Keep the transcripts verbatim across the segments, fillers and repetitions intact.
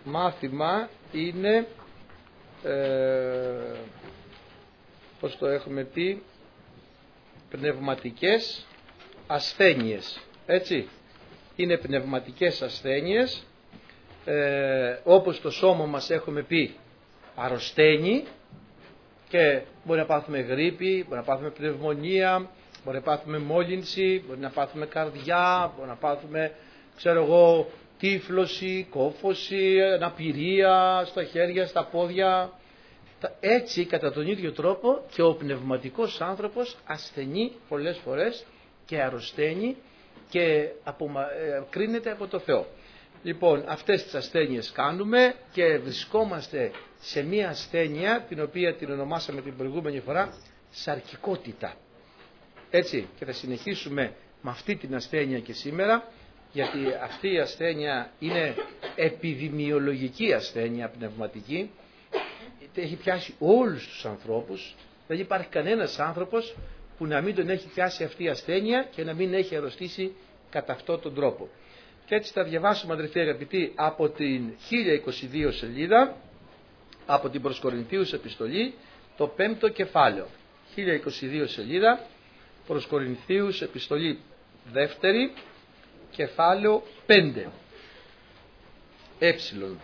μάθημα είναι, ε, πώς το έχουμε πει, πνευματικές ασθένειες. Έτσι, είναι πνευματικές ασθένειες, ε, όπως το σώμα μας έχουμε πει αρρωσταίνει και μπορεί να πάθουμε γρίπη, μπορεί να πάθουμε πνευμονία, μπορεί να πάθουμε μόλυνση, μπορεί να πάθουμε καρδιά, μπορεί να πάθουμε, ξέρω εγώ, τύφλωση, κόφωση, αναπηρία στα χέρια, στα πόδια. Έτσι, κατά τον ίδιο τρόπο και ο πνευματικός άνθρωπος ασθενεί πολλές φορές και αρρωσταίνει και απομα... κρίνεται από το Θεό. Λοιπόν, αυτές τις ασθένειες κάνουμε και βρισκόμαστε σε μία ασθένεια την οποία την ονομάσαμε την προηγούμενη φορά σαρκικότητα. Έτσι, και θα συνεχίσουμε με αυτή την ασθένεια και σήμερα, γιατί αυτή η ασθένεια είναι επιδημιολογική ασθένεια πνευματική, έχει πιάσει όλους τους ανθρώπους, δεν υπάρχει κανένας άνθρωπος που να μην τον έχει πιάσει αυτή η ασθένεια και να μην έχει αρρωστήσει κατά αυτόν τον τρόπο. Και έτσι θα διαβάσουμε, αδελφοί αγαπητοί, από την χίλια είκοσι δύο σελίδα, από την προς Κορινθίους επιστολή, το πέμπτο κεφάλαιο. χίλια είκοσι δύο σελίδα, προς Κορινθίους επιστολή δεύτερη, κεφάλαιο πέντε. Έψιλον.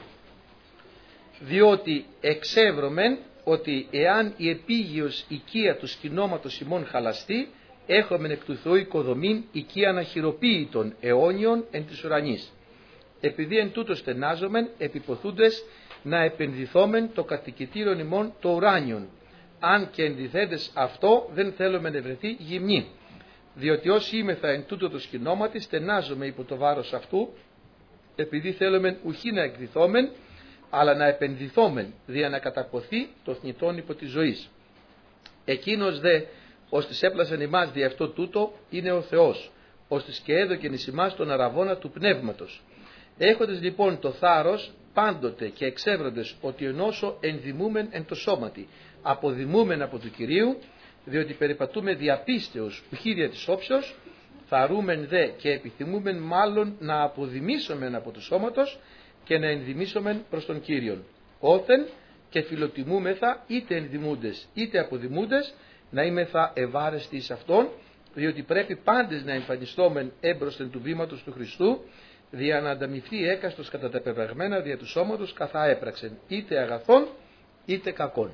Διότι εξεύρωμεν ότι εάν η επίγειος οικία του σκηνώματος ημών χαλαστεί, έχομεν εκ του Θεού οικοδομήν οικίαν αχυροποίητων αιώνιων εν της ουρανής. Επειδή εν τούτο στενάζομεν, επιποθούντες να επενδυθόμεν το κατοικητήριον ημών το ουράνιον. Αν και ενδυθέντες αυτό, δεν θέλουμε να βρεθεί γυμνή. Διότι όσοι είμεθα εν τούτο το σκηνώματι, στενάζομαι υπό το βάρος αυτού, επειδή θέλουμε ουχή να εκδηθόμεν, αλλά να επενδυθόμεν, δια να καταποθεί το θνητόν υπό της ζωής. Εκείνος δε, ώστις έπλασαν ημάς δι' αυτό τούτο, είναι ο Θεός, ώστις και έδωκεν εις ημάς τον αραβώνα του πνεύματος. Έχοντες λοιπόν το θάρρος, πάντοτε και εξεύροντες ότι ενώσο ενδημούμεν εν το σώματι, αποδημούμεν από του Κυρίου, διότι περιπατούμε διαπίστεως ουχή δια της όψεως, θαρούμεν δε και επιθυμούμεν μάλλον να αποδημήσομεν από του σώματος και να ενδημήσομεν προς τον Κύριον. Όθεν και φιλοτιμούμεθα είτε ενδημούντες είτε αποδημούντες, να είμεθα ευάρεστοι εις αυτόν, διότι πρέπει πάντες να εμφανιστόμεν έμπροσθεν του βήματος του Χριστού, δια να ανταμυφθεί έκαστος κατά τα πεπραγμένα δια του σώματος καθά έπραξεν, είτε αγαθών είτε κακών.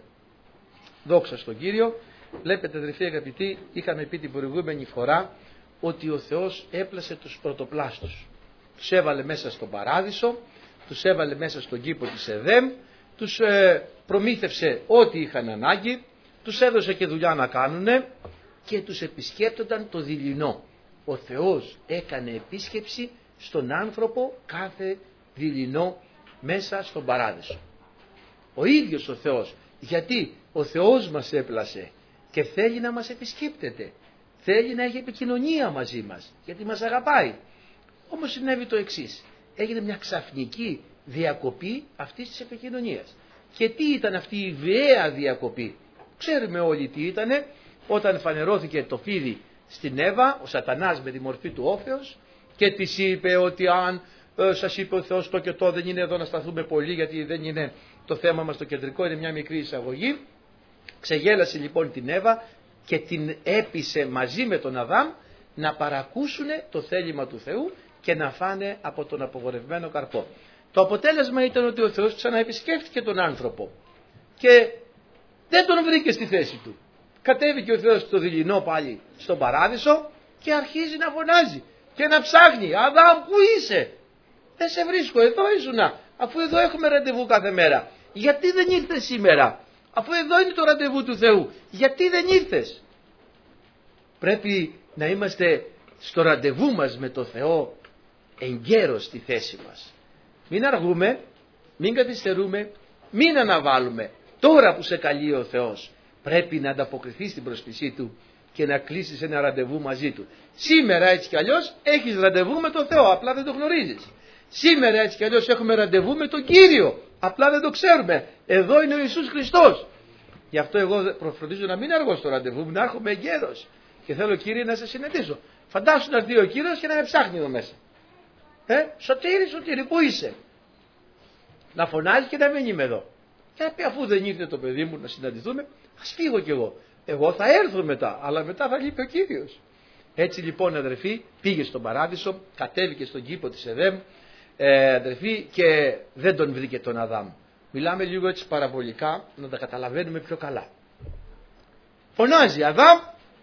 Δόξα στον Κύριο. Βλέπετε, αδελφοί αγαπητοί, είχαμε πει την προηγούμενη φορά ότι ο Θεός έπλασε τους πρωτοπλάστους. Τους έβαλε μέσα στον παράδεισο, τους έβαλε μέσα στον κήπο της Εδέμ, τους ε, προμήθευσε ό,τι είχαν ανάγκη, τους έδωσε και δουλειά να κάνουνε και τους επισκέπτονταν το δειλινό. Ο Θεός έκανε επίσκεψη στον άνθρωπο κάθε δειλινό μέσα στον παράδεισο. Ο ίδιος ο Θεός, γιατί ο Θεός μας έπλασε και θέλει να μας επισκέπτεται, θέλει να έχει επικοινωνία μαζί μας, γιατί μας αγαπάει. Όμως συνέβη το εξής, έγινε μια ξαφνική διακοπή αυτής της επικοινωνίας. Και τι ήταν αυτή η βία διακοπή? Ξέρουμε όλοι τι ήτανε, όταν φανερώθηκε το φίδι στην Εύα, ο Σατανάς με τη μορφή του όφεως, και της είπε ότι αν ε, σας είπε ο Θεός το και το, δεν είναι εδώ να σταθούμε πολύ, γιατί δεν είναι το θέμα μας το κεντρικό, είναι μια μικρή εισαγωγή. Ξεγέλασε λοιπόν την Εύα και την έπεισε μαζί με τον Αδάμ να παρακούσουν το θέλημα του Θεού και να φάνε από τον απογορευμένο καρπό. Το αποτέλεσμα ήταν ότι ο Θεός ξαναεπισκέφτηκε τον άνθρωπο και δεν τον βρήκε στη θέση του. Κατέβηκε ο Θεός στο δειλινό πάλι στον παράδεισο και αρχίζει να φωνάζει και να ψάχνει. Αδάμ, πού είσαι? Δεν σε βρίσκω, εδώ ήσουνα, αφού εδώ έχουμε ραντεβού κάθε μέρα. Γιατί δεν ήρθες σήμερα? Αφού εδώ είναι το ραντεβού του Θεού, γιατί δεν ήρθες? Πρέπει να είμαστε στο ραντεβού μας με το Θεό εγκαίρως στη θέση μας. Μην αργούμε, μην καθυστερούμε, μην αναβάλουμε. Τώρα που σε καλεί ο Θεός, πρέπει να ανταποκριθείς στην πρόσκλησή Του και να κλείσεις ένα ραντεβού μαζί Του. Σήμερα έτσι κι αλλιώς έχεις ραντεβού με τον Θεό, απλά δεν το γνωρίζεις. Σήμερα έτσι κι αλλιώς έχουμε ραντεβού με τον Κύριο, απλά δεν το ξέρουμε. Εδώ είναι ο Ιησούς Χριστός. Γι' αυτό εγώ προφροντίζω να μην αργώ στο ραντεβού μου, να έρχομαι εγκαίρος. Και θέλω, Κύριε, να σε συναντήσω. Φαντάσου να έρθει ο Κύριος και να με ψάχνει εδώ μέσα. Ε, Σωτήρη, Σωτήρη, πού είσαι? να φωνάζει και να μην είμαι εδώ. Και να πει, αφού δεν ήρθε το παιδί μου να συναντηθούμε, ας φύγω κι εγώ. Εγώ θα έρθω μετά, αλλά μετά θα λείπει ο Κύριος. Έτσι λοιπόν, αδερφοί, πήγε στον παράδεισο, κατέβηκε στον κήπο της Εδέμ, ε, αδερφοί, και δεν τον βρήκε τον Αδάμ. Μιλάμε λίγο έτσι παραβολικά, να τα καταλαβαίνουμε πιο καλά. Φωνάζει, Αδάμ,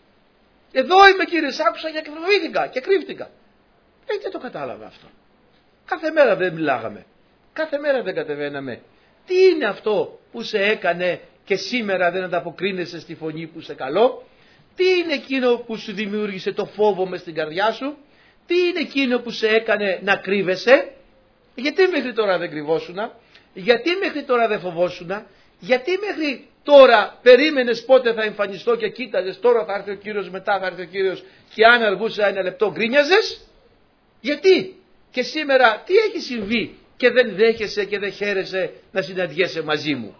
εδώ είμαι κύριε, σ' άκουσα και φοβήθηκα και κρύφτηκα. Ε, δεν το κατάλαβα αυτό. Κάθε μέρα δεν μιλάγαμε. Κάθε μέρα δεν κατεβαίναμε. Τι είναι αυτό που σε έκανε και σήμερα δεν ανταποκρίνεσαι στη φωνή που σε καλώ? Τι είναι εκείνο που σου δημιούργησε το φόβο μες στην καρδιά σου? Τι είναι εκείνο που σε έκανε να κρύβεσαι? Γιατί μέχρι τώρα δεν κρυβόσουνα? Γιατί μέχρι τώρα δεν φοβόσουνα? Γιατί μέχρι τώρα περίμενες πότε θα εμφανιστώ και κοίταζες τώρα θα έρθει ο Κύριος, μετά θα έρθει ο Κύριος, και αν αργούσε ένα λεπτό γκρίνιαζες? Γιατί? Και σήμερα τι έχει συμβεί και δεν δέχεσαι και δεν χαίρεσαι να συναντιέσαι μαζί μου?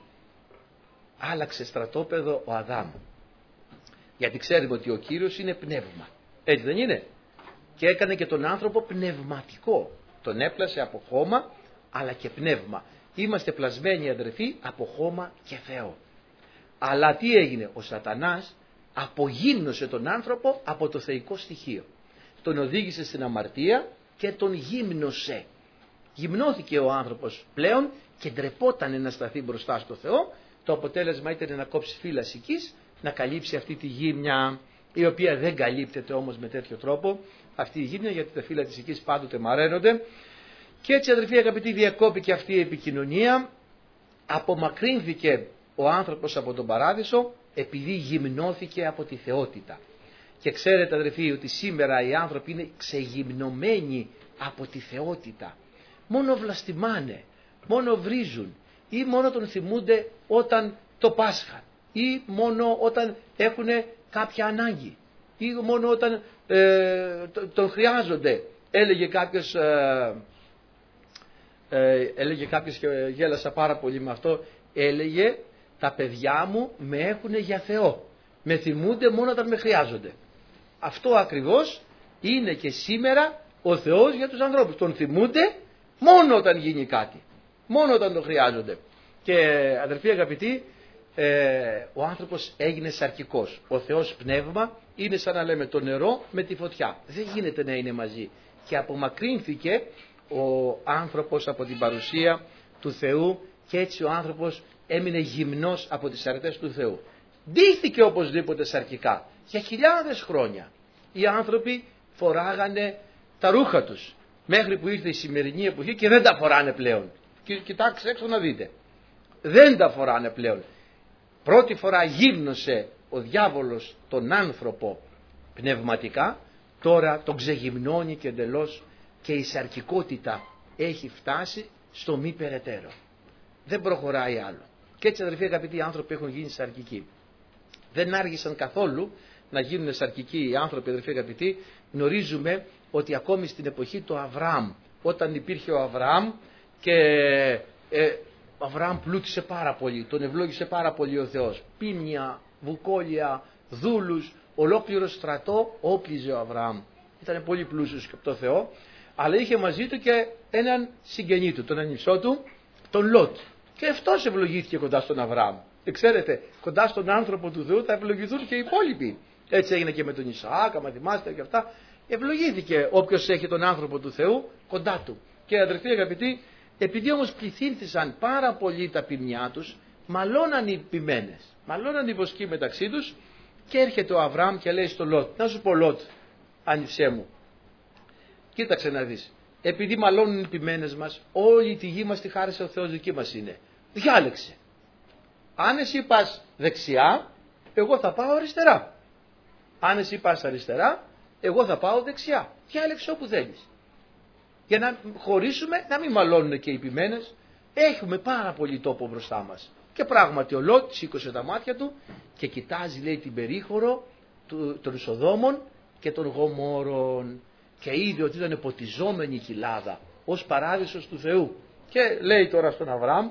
Άλλαξε στρατόπεδο ο Αδάμ. Γιατί ξέρουμε ότι ο Κύριος είναι πνεύμα. Έτσι δεν είναι? Και έκανε και τον άνθρωπο πνευματικό. Τον έπλασε από χώμα αλλά και πνεύμα. Είμαστε πλασμένοι, αδερφοί, από χώμα και Θεό. Αλλά τι έγινε? Ο Σατανάς απογύμνωσε τον άνθρωπο από το θεϊκό στοιχείο. Τον οδήγησε στην αμαρτία και τον γύμνωσε. Γυμνώθηκε ο άνθρωπος πλέον και ντρεπότανε να σταθεί μπροστά στο Θεό. Το αποτέλεσμα ήταν να κόψει φύλλας οικής, να καλύψει αυτή τη γύμνια, η οποία δεν καλύπτεται όμως με τέτοιο τρόπο αυτή η γύμνια, γιατί τα φύλλα της οικής πάντοτε μαραίνονται. Και έτσι, αδερφοί αγαπητοί, διακόπηκε αυτή η επικοινωνία, απομακρύνθηκε ο άνθρωπος από τον παράδεισο επειδή γυμνώθηκε από τη θεότητα. Και ξέρετε, αδερφοί, ότι σήμερα οι άνθρωποι είναι ξεγυμνωμένοι από τη θεότητα. Μόνο βλαστημάνε, μόνο βρίζουν ή μόνο τον θυμούνται όταν το Πάσχα ή μόνο όταν έχουν κάποια ανάγκη ή μόνο όταν ε, τον χρειάζονται. Έλεγε κάποιος, ε, ε, έλεγε κάποιος και γέλασα πάρα πολύ με αυτό, έλεγε τα παιδιά μου με έχουν για Θεό, με θυμούνται μόνο όταν με χρειάζονται. Αυτό ακριβώς είναι και σήμερα ο Θεός για τους ανθρώπους. Τον θυμούνται μόνο όταν γίνει κάτι, μόνο όταν το χρειάζονται. Και αδερφοί αγαπητοί, ε, ο άνθρωπος έγινε σαρκικός. Ο Θεός πνεύμα είναι σαν να λέμε το νερό με τη φωτιά. Δεν γίνεται να είναι μαζί. Και απομακρύνθηκε ο άνθρωπος από την παρουσία του Θεού και έτσι ο άνθρωπος έμεινε γυμνός από τις αρετές του Θεού. Ντύθηκε οπωσδήποτε σαρκικά. Για χιλιάδες χρόνια οι άνθρωποι φοράγανε τα ρούχα τους, μέχρι που ήρθε η σημερινή εποχή και δεν τα φοράνε πλέον. Και κοιτάξτε έξω να δείτε. Δεν τα φοράνε πλέον. Πρώτη φορά γύμνωσε ο διάβολος τον άνθρωπο πνευματικά, τώρα τον ξεγυμνώνει και εντελώς και η σαρκικότητα έχει φτάσει στο μη περαιτέρω. Δεν προχωράει άλλο. Και έτσι, αδερφοί αγαπητοί, οι άνθρωποι έχουν γίνει σαρκικοί. Δεν άργησαν καθόλου να γίνουν σαρκικοί οι άνθρωποι, αδερφοί αγαπητοί. Γνωρίζουμε ότι ακόμη στην εποχή του Αβραάμ, όταν υπήρχε ο Αβραάμ και ε, ο Αβραάμ πλούτησε πάρα πολύ, τον ευλόγησε πάρα πολύ ο Θεός. Πίμνια, βουκόλια, δούλους, ολόκληρο στρατό όπλιζε ο Αβραάμ. Ήταν πολύ πλούσιος και από το Θεό, αλλά είχε μαζί του και έναν συγγενή του, τον ανιψό του, τον Λότ. Και αυτός ευλογήθηκε κοντά στον Αβραάμ. Και ξέρετε, κοντά στον άνθρωπο του Θεού θα ευλογηθούν και οι υπόλοιποι. Έτσι έγινε και με τον Ισαάκ, άμα θυμάστε και αυτά. Ευλογήθηκε όποιος έχει τον άνθρωπο του Θεού κοντά του. Και αδερφοί αγαπητοί, επειδή όμως πληθύνθησαν πάρα πολύ τα ποιμνιά τους, μαλώναν οι ποιμένες, μαλώναν οι βοσκοί μεταξύ τους και έρχεται ο Αβραάμ και λέει στο Λότ, να σου πω Λότ, άνοιψέ μου, κοίταξε να δεις, επειδή μαλώνουν οι ποιμένες μας, όλη τη γη μας τη χάρισε ο Θεός, δική μας είναι. Διάλεξε. Αν εσύ πας δεξιά, εγώ θα πάω αριστερά. Αν εσύ πας αριστερά, εγώ θα πάω δεξιά. Διάλεξε όπου θέλεις. Για να χωρίσουμε, να μην μαλώνουν και οι ποιμένες. Έχουμε πάρα πολύ τόπο μπροστά μας. Και πράγματι ο Λότ σήκωσε τα μάτια του και κοιτάζει, λέει, την περίχωρο των Σοδόμων και των Γομόρων. Και είδε ότι ήταν ποτιζόμενη η κοιλάδα ως παράδεισος του Θεού. Και λέει τώρα στον Αβραάμ,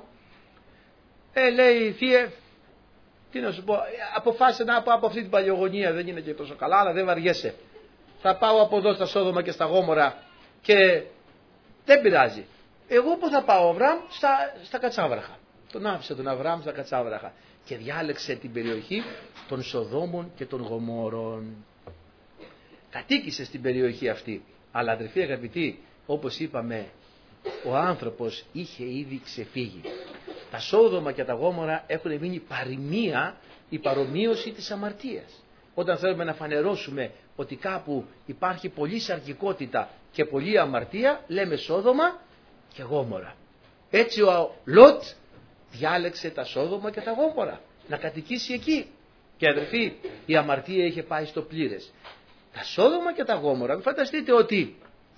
ε, λέει, Θείε, τι να σου πω, αποφάσισε να πάω από αυτή την παλιογωνία, δεν είναι και τόσο καλά, αλλά δεν βαριέσαι. Θα πάω από εδώ στα Σόδομα και στα Γόμορα και δεν πειράζει. Εγώ που θα πάω, Αβραάμ, στα, στα Κατσάβραχα. Τον άφησε τον Αβραάμ στα Κατσάβραχα και διάλεξε την περιοχή των Σοδόμων και των Γομόρων. Κατοίκησε στην περιοχή αυτή. Αλλά αδερφοί αγαπητοί, όπως είπαμε, ο άνθρωπος είχε ήδη ξεφύγει. Τα Σόδομα και τα Γόμορα έχουν μείνει παροιμία, η παρομοίωση της αμαρτίας. Όταν θέλουμε να φανερώσουμε ότι κάπου υπάρχει πολλή σαρκικότητα και πολλή αμαρτία, λέμε Σόδομα και Γόμορα. Έτσι ο Λότ διάλεξε τα Σόδομα και τα Γόμορα να κατοικήσει εκεί. Και αδερφοί, η αμαρτία είχε πάει στο πλήρες. Τα Σόδομα και τα Γόμορα, μην φανταστείτε ότι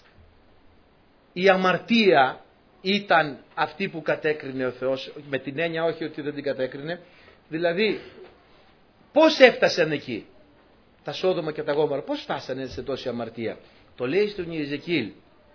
η αμαρτία ήταν αυτή που κατέκρινε ο Θεός, με την έννοια όχι ότι δεν την κατέκρινε, δηλαδή πώς έφτασαν εκεί τα Σόδομα και τα Γόμορα, πώς φτάσανε σε τόση αμαρτία. Το λέει στον Ιεζεκίηλ,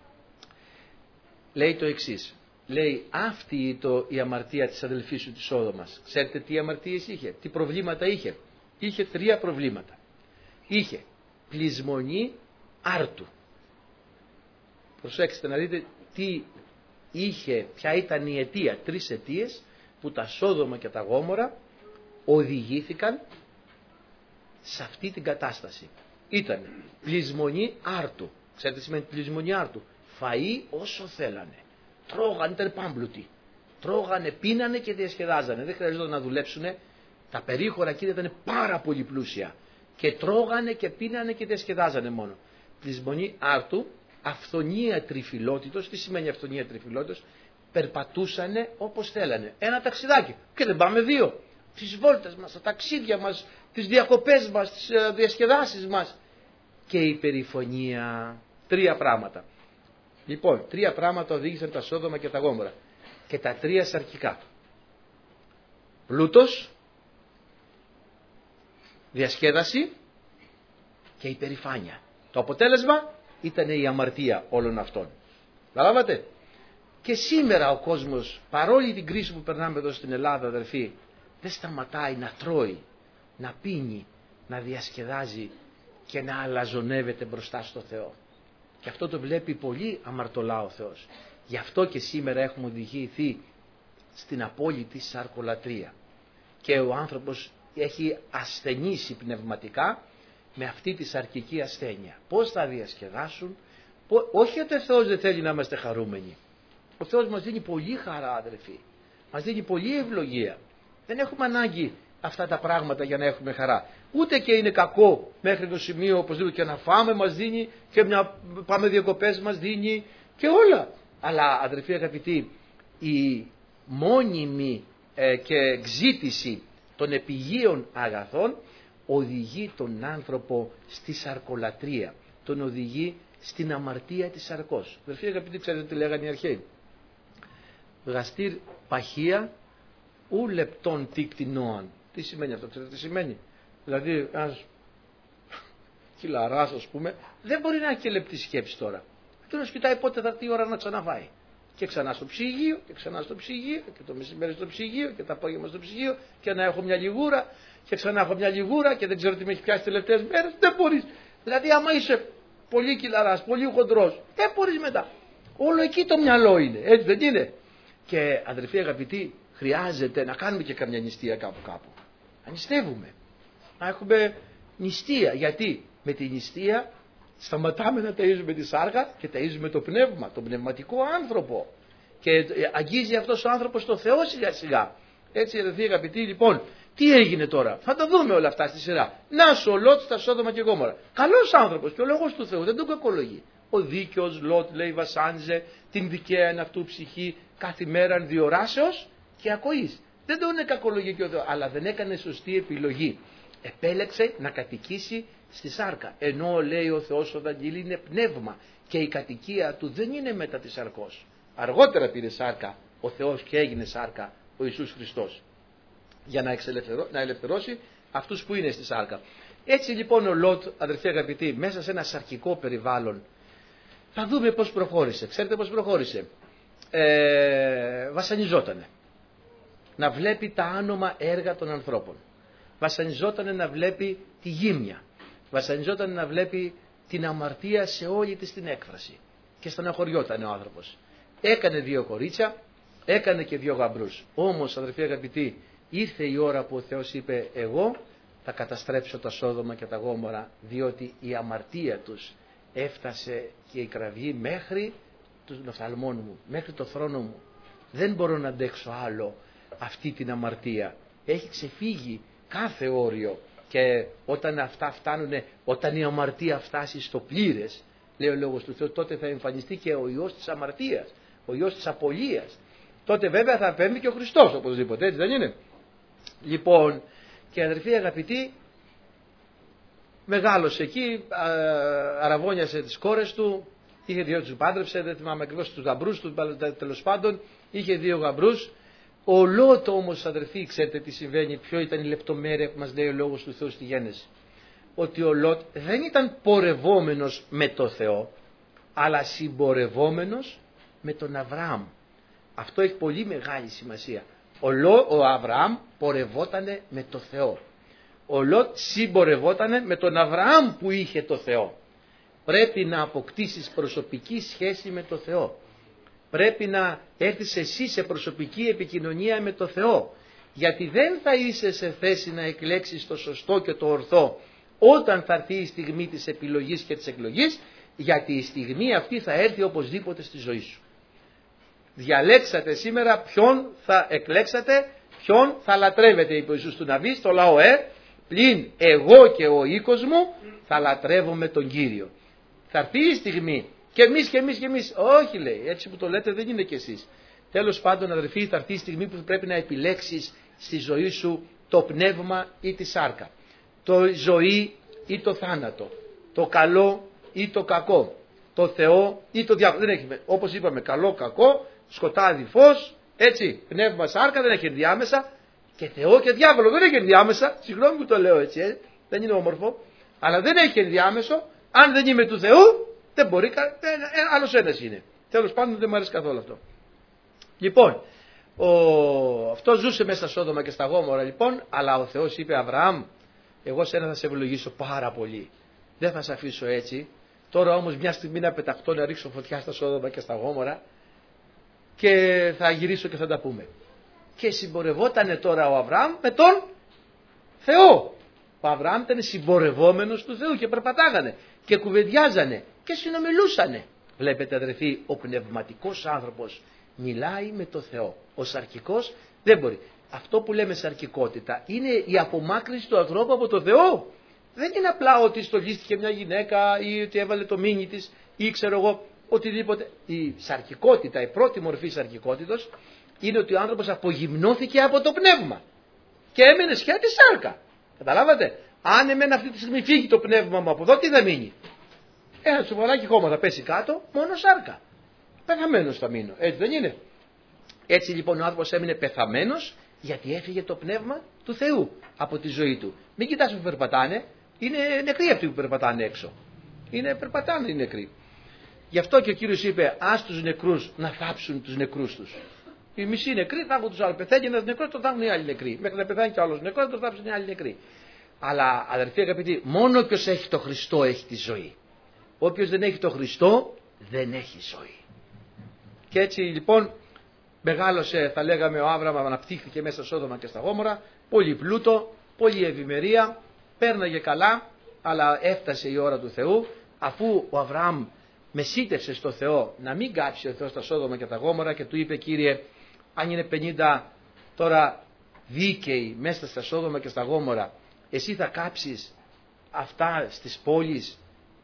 λέει το εξής, λέει αυτή το, η αμαρτία της αδελφής σου της Σόδομας. Ξέρετε τι αμαρτίες είχε, τι προβλήματα είχε. Είχε τρία προβλήματα. Είχε πλεισμονή άρτου. Προσέξτε να δείτε τι είχε, ποια ήταν η αιτία, τρεις αιτίες που τα Σόδομα και τα Γόμορα οδηγήθηκαν σε αυτή την κατάσταση. Ήταν πλεισμονή άρτου. Ξέρετε τι σημαίνει πλεισμονή άρτου? Φαΐ όσο θέλανε. Τρώγανε, ήταν πάμπλουτοι. Τρώγανε, πίνανε και διασκεδάζανε. Δεν χρειαζόταν να δουλέψουνε. Τα περίχωρα εκεί ήταν πάρα πολύ πλούσια. Και τρώγανε και πίνανε και διασκεδάζανε μόνο. Πλεισμονή άρτου, αυθονία τριφυλότητος. Τι σημαίνει αυθονία τριφυλότητος? Περπατούσανε όπως θέλανε. Ένα ταξιδάκι. Και δεν πάμε δύο. Τις βόλτες μας, τα ταξίδια μας, τις διακοπές μας, τις διασκεδάσεις μας. Και η περιφωνία. Τρία πράγματα. Λοιπόν, τρία πράγματα οδήγησαν τα Σόδομα και τα Γόμορα. Και τα τρία σαρκικά. Πλούτος, διασκέδαση και υπερηφάνεια. Το αποτέλεσμα ήταν η αμαρτία όλων αυτών. Καταλάβατε? Και σήμερα ο κόσμος, παρόλη την κρίση που περνάμε εδώ στην Ελλάδα, αδερφοί, δεν σταματάει να τρώει, να πίνει, να διασκεδάζει και να αλαζονεύεται μπροστά στο Θεό. Και αυτό το βλέπει πολύ αμαρτωλά ο Θεός. Γι' αυτό και σήμερα έχουμε οδηγηθεί στην απόλυτη σαρκολατρία. Και ο άνθρωπος έχει ασθενήσει πνευματικά με αυτή τη σαρκική ασθένεια. Πώς θα διασκεδάσουν? Όχι ότι ο Θεός δεν θέλει να είμαστε χαρούμενοι. Ο Θεός μας δίνει πολύ χαρά, αδερφοί. Μας δίνει πολύ ευλογία. Δεν έχουμε ανάγκη αυτά τα πράγματα για να έχουμε χαρά. Ούτε και είναι κακό μέχρι το σημείο οπωσδήποτε και να φάμε μας δίνει και να πάμε διακοπές μας δίνει και όλα. Αλλά αδερφοί αγαπητοί, η μόνιμη ε, και εξήτηση των επιγείων αγαθών οδηγεί τον άνθρωπο στη σαρκολατρία. Τον οδηγεί στην αμαρτία της σαρκός. Αδερφοί αγαπητοί, ξέρετε τι λέγανε οι αρχαίοι? Γαστήρ παχεία ου λεπτών τι κτηνόαν. Τι σημαίνει αυτό? Ξέρετε τι σημαίνει? Δηλαδή ένας χιλαράς, ας πούμε, δεν μπορεί να έχει και λεπτή σκέψη τώρα. Εκείνος κοιτάει πότε θα έρθει η ώρα να ξαναφάει. Και ξανά στο ψυγείο, και ξανά στο ψυγείο, και το μεσημέρι στο ψυγείο, και το απόγευμα στο ψυγείο, και να έχω μια λιγούρα, και ξανά έχω μια λιγούρα, και δεν ξέρω τι με έχει πιάσει τις τελευταίες μέρες. Δεν μπορείς. Δηλαδή, άμα είσαι πολύ κυλαράς, πολύ χοντρός, δεν μπορείς μετά. Όλο εκεί το μυαλό είναι. Έτσι δεν είναι? Και αδερφοί αγαπητοί, χρειάζεται να κάνουμε και καμιά νηστεία κάπου κάπου. Να νηστεύουμε. Να έχουμε νηστεία. Γιατί με τη νηστεία σταματάμε να ταΐζουμε τη σάρκα και ταΐζουμε το πνεύμα, τον πνευματικό άνθρωπο. Και αγγίζει αυτός ο άνθρωπος το Θεό σιγά σιγά. Έτσι αδερφοί αγαπητοί, λοιπόν, τι έγινε τώρα? Θα τα δούμε όλα αυτά στη σειρά. Να ο Λότ στα Σόδομα και Γόμορα. Καλός άνθρωπος και ο λόγος του Θεού δεν τον κακολογεί. Ο δίκαιος Λότ, λέει, βασάνιζε την δικαία αυτού ψυχή κάθε μέρα διοράσεως και ακοής. Δεν τον κακολογεί και ο Θεός, αλλά δεν έκανε σωστή επιλογή. Επέλεξε να κατοικήσει στη σάρκα. Ενώ λέει ο Θεός ο Δαγγίλη είναι πνεύμα και η κατοικία του δεν είναι μετά τη σαρκός. Αργότερα πήρε σάρκα ο Θεός και έγινε σάρκα ο Ιησούς Χριστός για να, να ελευθερώσει αυτούς που είναι στη σάρκα. Έτσι λοιπόν ο Λότ, αδερφοί αγαπητοί, μέσα σε ένα σαρκικό περιβάλλον, θα δούμε πώς προχώρησε. Ξέρετε πώς προχώρησε? Ε, βασανιζότανε. Να βλέπει τα άνομα έργα των ανθρώπων. Βασανιζότανε να βλέπει τη γύμνια. Βασανιζότανε να βλέπει την αμαρτία σε όλη της την έκφραση. Και στεναχωριότανε ο άνθρωπος. έκανε δύο κορίτσια, έκανε και δύο γαμπρούς. Όμως, αδερφοί αγαπητοί, ήρθε η ώρα που ο Θεός είπε, εγώ θα καταστρέψω τα Σόδομα και τα Γόμορα, διότι η αμαρτία τους έφτασε και η κραυγή μέχρι τους οφθαλμών μου, μέχρι το θρόνο μου. Δεν μπορώ να αντέξω άλλο αυτή την αμαρτία. Έχει ξεφύγει κάθε όριο, και όταν αυτά φτάνουνε, όταν η αμαρτία φτάσει στο πλήρες, λέει ο Λόγος του Θεού, τότε θα εμφανιστεί και ο ιός της αμαρτίας, ο ιός της απολίας. Τότε βέβαια θα πέμπει και ο Χριστός οπωσδήποτε, έτσι δεν είναι? Λοιπόν, και αδερφοί αγαπητοί, μεγάλωσε εκεί, α, αραβώνιασε τις κόρες του, είχε δύο τους πάντρεψε, δεν θυμάμαι ακριβώς τους γαμπρούς του, τέλος πάντων, είχε δύο γαμπρούς. Ο Λώτ όμως, αδερφοί, ξέρετε τι συμβαίνει, ποιο ήταν η λεπτομέρεια που μας λέει ο Λόγος του Θεού στη Γένεση? Ότι ο Λώτ δεν ήταν πορευόμενος με το Θεό, αλλά συμπορευόμενος με τον Αβραάμ. Αυτό έχει πολύ μεγάλη σημασία. Ο, Λω, ο Αβραάμ πορευότανε με το Θεό. Ο Λώτ συμπορευότανε με τον Αβραάμ που είχε το Θεό. Πρέπει να αποκτήσεις προσωπική σχέση με το Θεό. Πρέπει να έρθεις εσύ σε προσωπική επικοινωνία με το Θεό. Γιατί δεν θα είσαι σε θέση να εκλέξεις το σωστό και το ορθό όταν θα έρθει η στιγμή της επιλογής και της εκλογής, γιατί η στιγμή αυτή θα έρθει οπωσδήποτε στη ζωή σου. Διαλέξατε σήμερα ποιον θα εκλέξατε, ποιον θα λατρεύετε, είπε ο Ιησούς του Ναβί στο λαό, ε, πλην εγώ και ο οίκος μου θα λατρεύουμε τον Κύριο. Θα έρθει η στιγμή, και εμείς και εμείς και εμείς, όχι λέει, έτσι που το λέτε δεν είναι κι εσείς. Τέλος πάντων, αδερφοί, θα έρθει η στιγμή που πρέπει να επιλέξεις στη ζωή σου το πνεύμα ή τη σάρκα, το ζωή ή το θάνατο, το καλό ή το κακό, το Θεό ή το διάβολο. Δεν έχει, όπως είπαμε, καλό, κακό, σκοτάδι, φως, έτσι, πνεύμα, σάρκα, δεν έχει ενδιάμεσα, και Θεό και διάβολο δεν έχει ενδιάμεσα. Συγγνώμη που το λέω έτσι, ε, δεν είναι όμορφο, αλλά δεν έχει ενδιάμεσο. Αν δεν είμαι του Θεού, δεν μπορεί, ε, ε, άλλος ένας είναι. Τέλος πάντων, δεν μου αρέσει καθόλου αυτό. Λοιπόν, ο, αυτό ζούσε μέσα στα Σόδομα και στα Γόμορα, λοιπόν, αλλά ο Θεός είπε, Αβραάμ, εγώ σένα θα σε ευλογήσω πάρα πολύ. Δεν θα σε αφήσω έτσι. Τώρα όμως μια στιγμή να πεταχτώ, να ρίξω φωτιά στα Σόδομα και στα Γόμορα και θα γυρίσω και θα τα πούμε. Και συμπορευότανε τώρα ο Αβραάμ με τον Θεό. Ο Αβραάμ ήταν συμπορευόμενος του Θεού και περπατάγανε και κουβεντιάζανε και συνομιλούσανε. Βλέπετε αδερφοί, ο πνευματικός άνθρωπος μιλάει με το Θεό. Ο σαρκικός δεν μπορεί. Αυτό που λέμε σαρκικότητα είναι η απομάκρυνση του ανθρώπου από το Θεό. Δεν είναι απλά ότι στολίστηκε μια γυναίκα ή ότι έβαλε το μήνυ της ή ξέρω εγώ οτιδήποτε. Η σαρκικότητα, η πρώτη μορφή σαρκικότητος είναι ότι ο άνθρωπος απογυμνώθηκε από το πνεύμα και έμενε σχέτη σάρκα. Καταλάβατε? Αν εμένα αυτή τη στιγμή φύγει το πνεύμα μου από εδώ, τι θα μείνει? Ένα τσουβαλάκι χώμα θα πέσει κάτω, μόνο σάρκα. Πεθαμένος θα μείνω. Έτσι δεν είναι? Έτσι λοιπόν ο άνθρωπος έμεινε πεθαμένος γιατί έφυγε το πνεύμα του Θεού από τη ζωή του. Μην κοιτάς που περπατάνε, είναι νεκροί αυτοί που περπατάνε έξω. Είναι, περπατάνε οι νεκροί. Γι' αυτό και ο Κύριος είπε, ας τους νεκρούς να θάψουν τους νεκρούς τους. Οι μισοί νεκροί θα έχουν τους άλλους. Πεθαίνει ένας νεκρός, το θάψουν οι άλλοι νεκροί. Μέχρι να πεθάνει κι άλλος νεκρός, το θάψουν οι άλλοι νεκροί. Αλλά αδερφοί αγαπητοί, μόνο όποιος έχει το Χριστό έχει τη ζωή. Όποιος δεν έχει το Χριστό δεν έχει ζωή. Και έτσι λοιπόν μεγάλωσε, θα λέγαμε, ο Άβραμ, αναπτύχθηκε μέσα στο Σόδομα και στα Γόμορα, πολύ πλούτο, πολύ ευημερία, πέρναγε καλά, αλλά έφτασε η ώρα του Θεού, αφού ο Αβραάμ μεσίτευσε στο Θεό να μην κάψει ο Θεός στα Σόδομα και τα Γόμορα και του είπε, Κύριε, αν είναι πενήντα τώρα δίκαιοι μέσα στα Σόδομα και στα Γόμορα, εσύ θα κάψεις αυτά στις πόλεις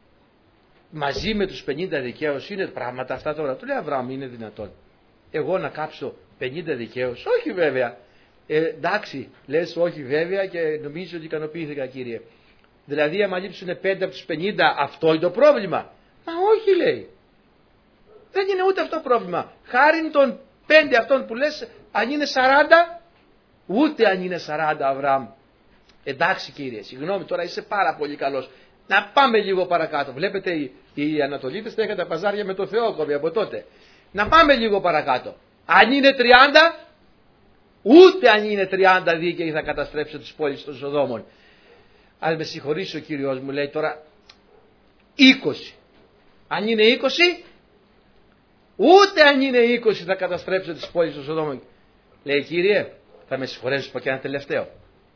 μαζί με τους πενήντα δικαίους? Είναι πράγματα αυτά τώρα? Του λέει Αβραάμ, είναι δυνατόν εγώ να κάψω πενήντα δικαίους? Όχι βέβαια. Ε, εντάξει, λες όχι βέβαια και νομίζω ότι ικανοποιήθηκα, Κύριε. Δηλαδή άμα λείψουν πέντε από τους πενήντα, αυτό είναι το πρόβλημα? Μα όχι, λέει. Δεν είναι ούτε αυτό το πρόβλημα. Χάριν των πέντε αυτών που λες, αν είναι σαράντα, ούτε αν είναι σαράντα, Αβραάμ. Εντάξει, Κύριε, συγγνώμη, τώρα είσαι πάρα πολύ καλός. Να πάμε λίγο παρακάτω. Βλέπετε, οι, οι Ανατολίτες θα είχαν τα παζάρια με το Θεό ακόμη από τότε. Να πάμε λίγο παρακάτω. Αν είναι τριάντα, ούτε αν είναι τριάντα δίκαιοι θα καταστρέψω τις πόλεις των Σοδόμων. Αν με συγχωρήσει ο Κύριος μου, λέει τώρα είκοσι. Αν είναι είκοσι, Ούτε αν είναι είκοσι θα καταστρέψω τις πόλεις του Σοδόμου. Λέει, Κύριε, θα με συγχωρέσεις πω και ένα τελευταίο.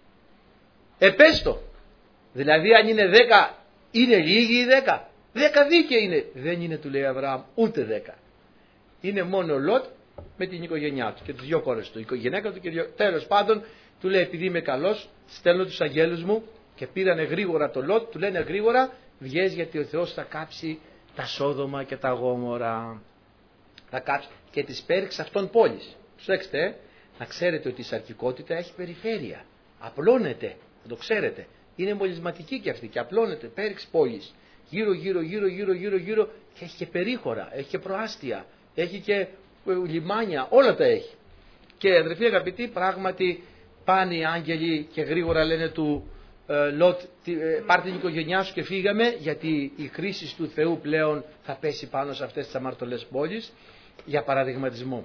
Επέστω. Δηλαδή αν είναι δέκα, είναι λίγοι οι δέκα. Δέκα δίκαιοι είναι. Δεν είναι, του λέει Αβραάμ, ούτε δέκα. Είναι μόνο ο Λότ με την οικογένειά του και τις δυο κόρες του. Η γυναίκα του και δυο. Τέλος πάντων, του λέει, επειδή είμαι καλός, στέλνω τους αγγέλους μου και πήρανε γρήγορα το Λότ. Του λένε γρήγορα, βγες γιατί ο Θεός θα κάψει τα Σόδομα και τα Γόμορα. Θα κάψει και τις πέριξ αυτών πόλης. Προσέξτε, ε, να ξέρετε ότι η σαρκικότητα έχει περιφέρεια. Απλώνεται, να το ξέρετε. Είναι μολυσματική και αυτή και απλώνεται. Πέριξ πόλης. Γύρω, γύρω, γύρω, γύρω, γύρω, γύρω και έχει και περίχωρα, έχει και προάστια, έχει και λιμάνια, όλα τα έχει. Και αδερφοί αγαπητοί, πράγματι πάνε οι άγγελοι και γρήγορα λένε του ε, Λότ, ε, πάρ' την οικογένειά σου και φύγαμε, γιατί η κρίση του Θεού πλέον θα πέσει πάνω σε αυτές τις αμαρτωλές πόλεις, για παραδειγματισμό.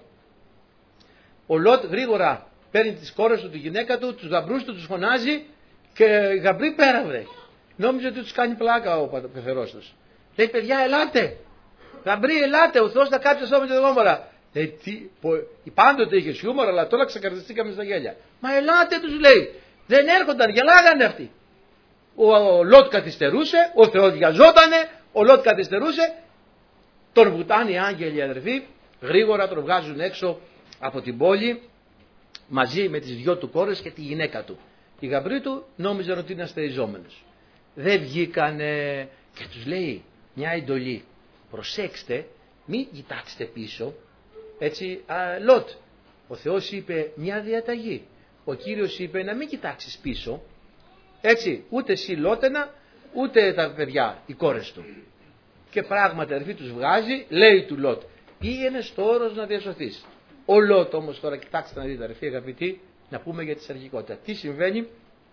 Ο Λότ γρήγορα παίρνει τις κόρες του, τη γυναίκα του, τους γαμπρούς του, τους φωνάζει και οι γαμπροί πέρα βρε. Νόμιζε ότι τους κάνει πλάκα ο πεθερός τους. Λέει, παιδιά, ελάτε. Γαμπροί, ελάτε. Ο Θεός θα κάψει το Σόδομα και το Γόμορα. Λέει, τι, πο... πάντοτε είχε χιούμορ, αλλά τώρα ξεκαρδιστήκαμε στα γέλια. Μα ελάτε, τους λέει. Δεν έρχονταν, γελάγανε αυτοί. Ο, ο Λότ καθυστερούσε, ο Θεός βιαζότανε, ο Λότ καθυστερούσε. Τον βουτάνε οι άγγελοι, αδερφοί, γρήγορα τον βγάζουν έξω από την πόλη μαζί με τις δυο του κόρες και τη γυναίκα του. Οι γαμπροί του νόμιζαν ότι είναι αστεριζόμενος. Δεν βγήκανε και τους λέει μια εντολή. Προσέξτε, μην κοιτάξτε πίσω. Έτσι, α, Λότ, ο Θεός είπε μια διαταγή. Ο Κύριος είπε να μην κοιτάξεις πίσω. Έτσι, ούτε εσύ Λότενα, ούτε τα παιδιά, οι κόρες του. Και πράγματι αδερφοί τους βγάζει, λέει του Λότ, πήγαινε στο όρος να διασωθείς. Ο Λότ όμως τώρα, κοιτάξτε να δείτε αδερφοί αγαπητοί, να πούμε για τη σαρκικότητα. Τι συμβαίνει?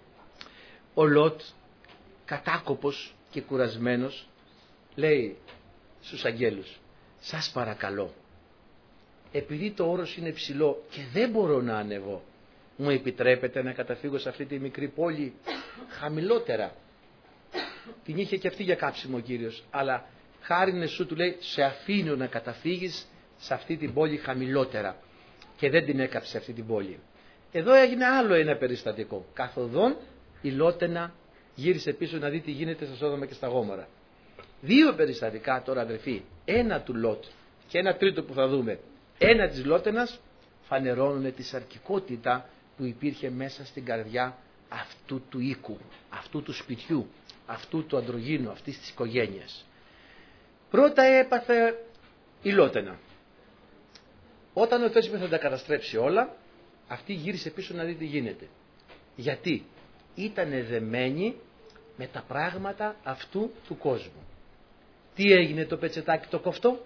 Ο Λότ, κατάκοπος και κουρασμένος, λέει στους αγγέλους, σας παρακαλώ, επειδή το όρος είναι ψηλό και δεν μπορώ να ανεβώ, μου επιτρέπετε να καταφύγω σε αυτή τη μικρή πόλη χαμηλότερα? Την είχε και αυτή για κάψιμο ο Κύριος, αλλά χάρινε σου, του λέει, σε αφήνω να καταφύγεις σε αυτή την πόλη χαμηλότερα, και δεν την έκαψε αυτή την πόλη. Εδώ έγινε άλλο ένα περιστατικό. Καθοδόν η Λότενα γύρισε πίσω να δει τι γίνεται στα Σόδομα και στα Γόμορα. Δύο περιστατικά τώρα αδερφοί, ένα του Λότ και ένα τρίτο που θα δούμε. Ένα της Λότενας φανερώνουν τη σαρκικότητα που υπήρχε μέσα στην καρδιά αυτού του οίκου, αυτού του σπιτιού, αυτού του ανδρογίνου, αυτής της οικογένειας. Πρώτα έπαθε η Λότενα. Όταν ο Θεός είπε θα τα καταστρέψει όλα, αυτή γύρισε πίσω να δει τι γίνεται. Γιατί ήταν δεμένη με τα πράγματα αυτού του κόσμου. Τι έγινε το πετσετάκι το κοφτό?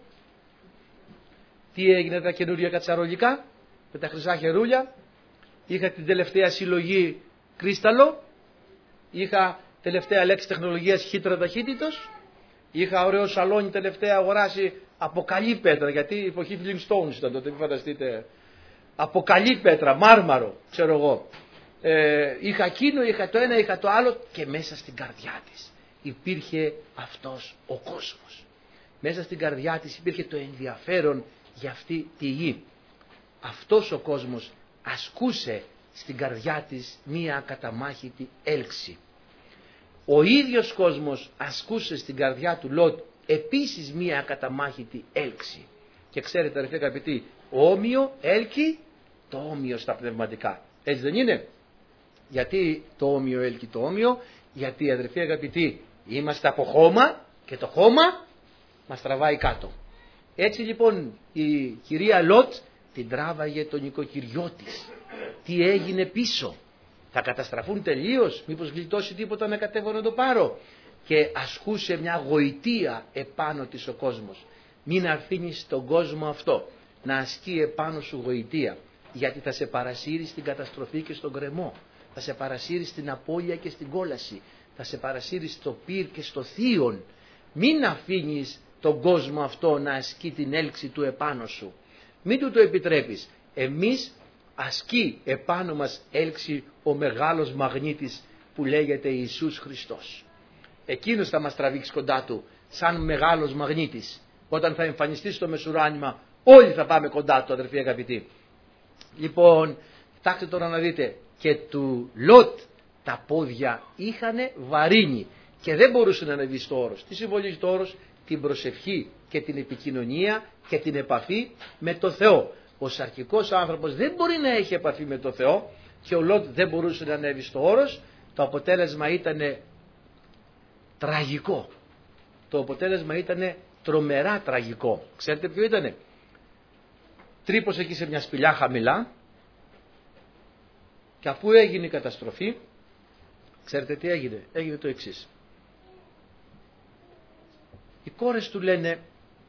Τι έγινε τα καινούργια κατσαρολικά με τα χρυσά χερούλια? Είχα την τελευταία συλλογή κρίσταλο, είχα τελευταία λέξη τεχνολογίας χύτρα ταχύτητος, είχα ωραίο σαλόνι τελευταία αγοράσει από καλή πέτρα, γιατί η εποχή Filling Stones ήταν τότε, μην φανταστείτε, από καλή πέτρα, μάρμαρο, ξέρω εγώ. Ε, είχα εκείνο, είχα το ένα, είχα το άλλο, και μέσα στην καρδιά της υπήρχε αυτός ο κόσμος. Μέσα στην καρδιά της υπήρχε το ενδιαφέρον για αυτή τη γη. Αυτός ο κόσμος ασκούσε στην καρδιά της μία ακαταμάχητη έλξη. Ο ίδιος κόσμος ασκούσε στην καρδιά του Λότ επίσης μία ακαταμάχητη έλξη. Και ξέρετε αδερφοί αγαπητοί, όμοιο έλκει το όμοιο στα πνευματικά. Έτσι δεν είναι? Γιατί το όμοιο έλκει το όμοιο? Γιατί αδερφοί αγαπητοί, είμαστε από χώμα και το χώμα μας τραβάει κάτω. Έτσι λοιπόν η κυρία Λότ την τράβαγε τον οικοκυριό της. Τι έγινε πίσω? Θα καταστραφούν τελείως? Μήπως γλιτώσει τίποτα να κατέβω να το πάρω? Και ασκούσε μια γοητεία επάνω της ο κόσμος. Μην αφήνεις τον κόσμο αυτό να ασκεί επάνω σου γοητεία, γιατί θα σε παρασύρει στην καταστροφή και στον γκρεμό. Θα σε παρασύρει στην απώλεια και στην κόλαση. Θα σε παρασύρει στο πυρ και στο θείον. Μην αφήνεις τον κόσμο αυτό να ασκεί την έλξη του επάνω σου. Μην του το επιτρέπεις. Εμείς ασκεί επάνω μας έλξη ο μεγάλος μαγνήτης που λέγεται Ιησούς Χριστός. Εκείνος θα μας τραβήξει κοντά του σαν μεγάλος μαγνήτης. Όταν θα εμφανιστεί στο μεσουράνημα Όλοι θα πάμε κοντά του, αδερφοί αγαπητοί. Λοιπόν, κοιτάξτε τώρα να δείτε, και του Λότ τα πόδια είχανε βαρύνει και δεν μπορούσε να ανεβεί στο όρος. Τι συμβολίζει το όρος? Την προσευχή και την επικοινωνία και την επαφή με το Θεό. Ο σαρκικός άνθρωπος δεν μπορεί να έχει επαφή με το Θεό και ο Λότ δεν μπορούσε να ανέβει στο όρος. Το αποτέλεσμα ήταν τραγικό. Το αποτέλεσμα ήταν τρομερά τραγικό. Ξέρετε ποιο ήτανε? Τρύπωσε εκεί σε μια σπηλιά χαμηλά και αφού έγινε η καταστροφή, ξέρετε τι έγινε? Έγινε το εξής. Οι κόρες του λένε,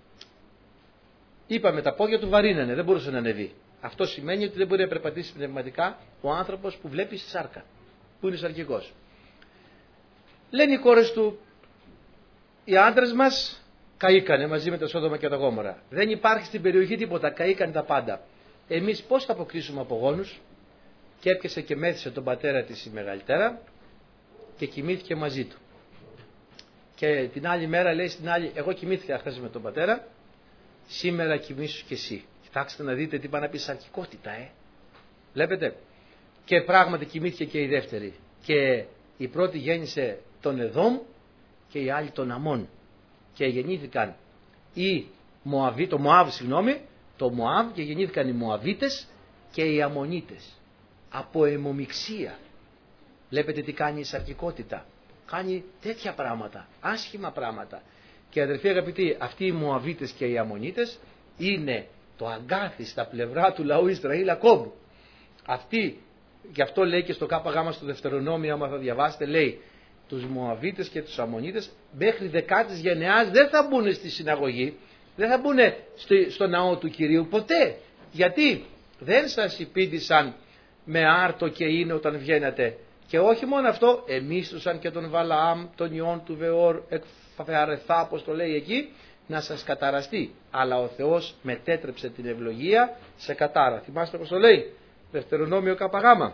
είπαμε τα πόδια του βαρύνανε, δεν μπορούσε να ανεβεί. Αυτό σημαίνει ότι δεν μπορεί να περπατήσει πνευματικά ο άνθρωπος που βλέπει στη σάρκα, που είναι σαρκικός. Λένε οι κόρες του, οι άντρες μας καήκανε μαζί με το Σόδομα και τα Γόμορα. Δεν υπάρχει στην περιοχή τίποτα, καήκανε τα πάντα. Εμείς πώς θα αποκτήσουμε απογόνους? Και έπιασε και μέθησε τον πατέρα της η μεγαλύτερα και κοιμήθηκε μαζί του. Και την άλλη μέρα λέει στην άλλη, εγώ κοιμήθηκα χθες με τον πατέρα, σήμερα κοιμήσου και εσύ. Κοιτάξτε να δείτε τι πάει να πει σαρκικότητα, ε. Βλέπετε? Και πράγματι κοιμήθηκε και η δεύτερη. Και η πρώτη γέννησε τον Εδόμ και η άλλη τον Αμών. Και γεννήθηκαν οι Μωαβί, το Μωάβ, συγγνώμη, το Μωάβ, και γεννήθηκαν οι Μωαβίτες και οι Αμμονίτες. Από αιμομιξία. Βλέπετε τι κάνει η σαρκικότητα? Κάνει τέτοια πράγματα, άσχημα πράγματα. Και αδερφοί αγαπητοί, αυτοί οι Μωαβίτες και οι Αμμονίτες είναι το αγκάθι στα πλευρά του λαού Ισραήλ ακόμη. Αυτοί, γι' αυτό λέει και στο ΚΓ στο Δευτερονόμιο, άμα θα διαβάσετε, λέει τους Μωαβίτες και τους Αμμονίτες μέχρι δεκάτης γενεάς δεν θα μπουν στη συναγωγή, δεν θα μπουν στο, στο ναό του Κυρίου ποτέ. Γιατί δεν σας υπήντησαν με άρτο και είναι όταν βγαίνατε. Και όχι μόνο αυτό, εμίστουσαν και τον Βαλαάμ, τον ιόν του Βεόρ, εκφαρεθά, όπως το λέει εκεί, να σας καταραστεί. Αλλά ο Θεός μετέτρεψε την ευλογία σε κατάρα. Θυμάστε πώς το λέει? Δευτερονόμιο ΚΓ.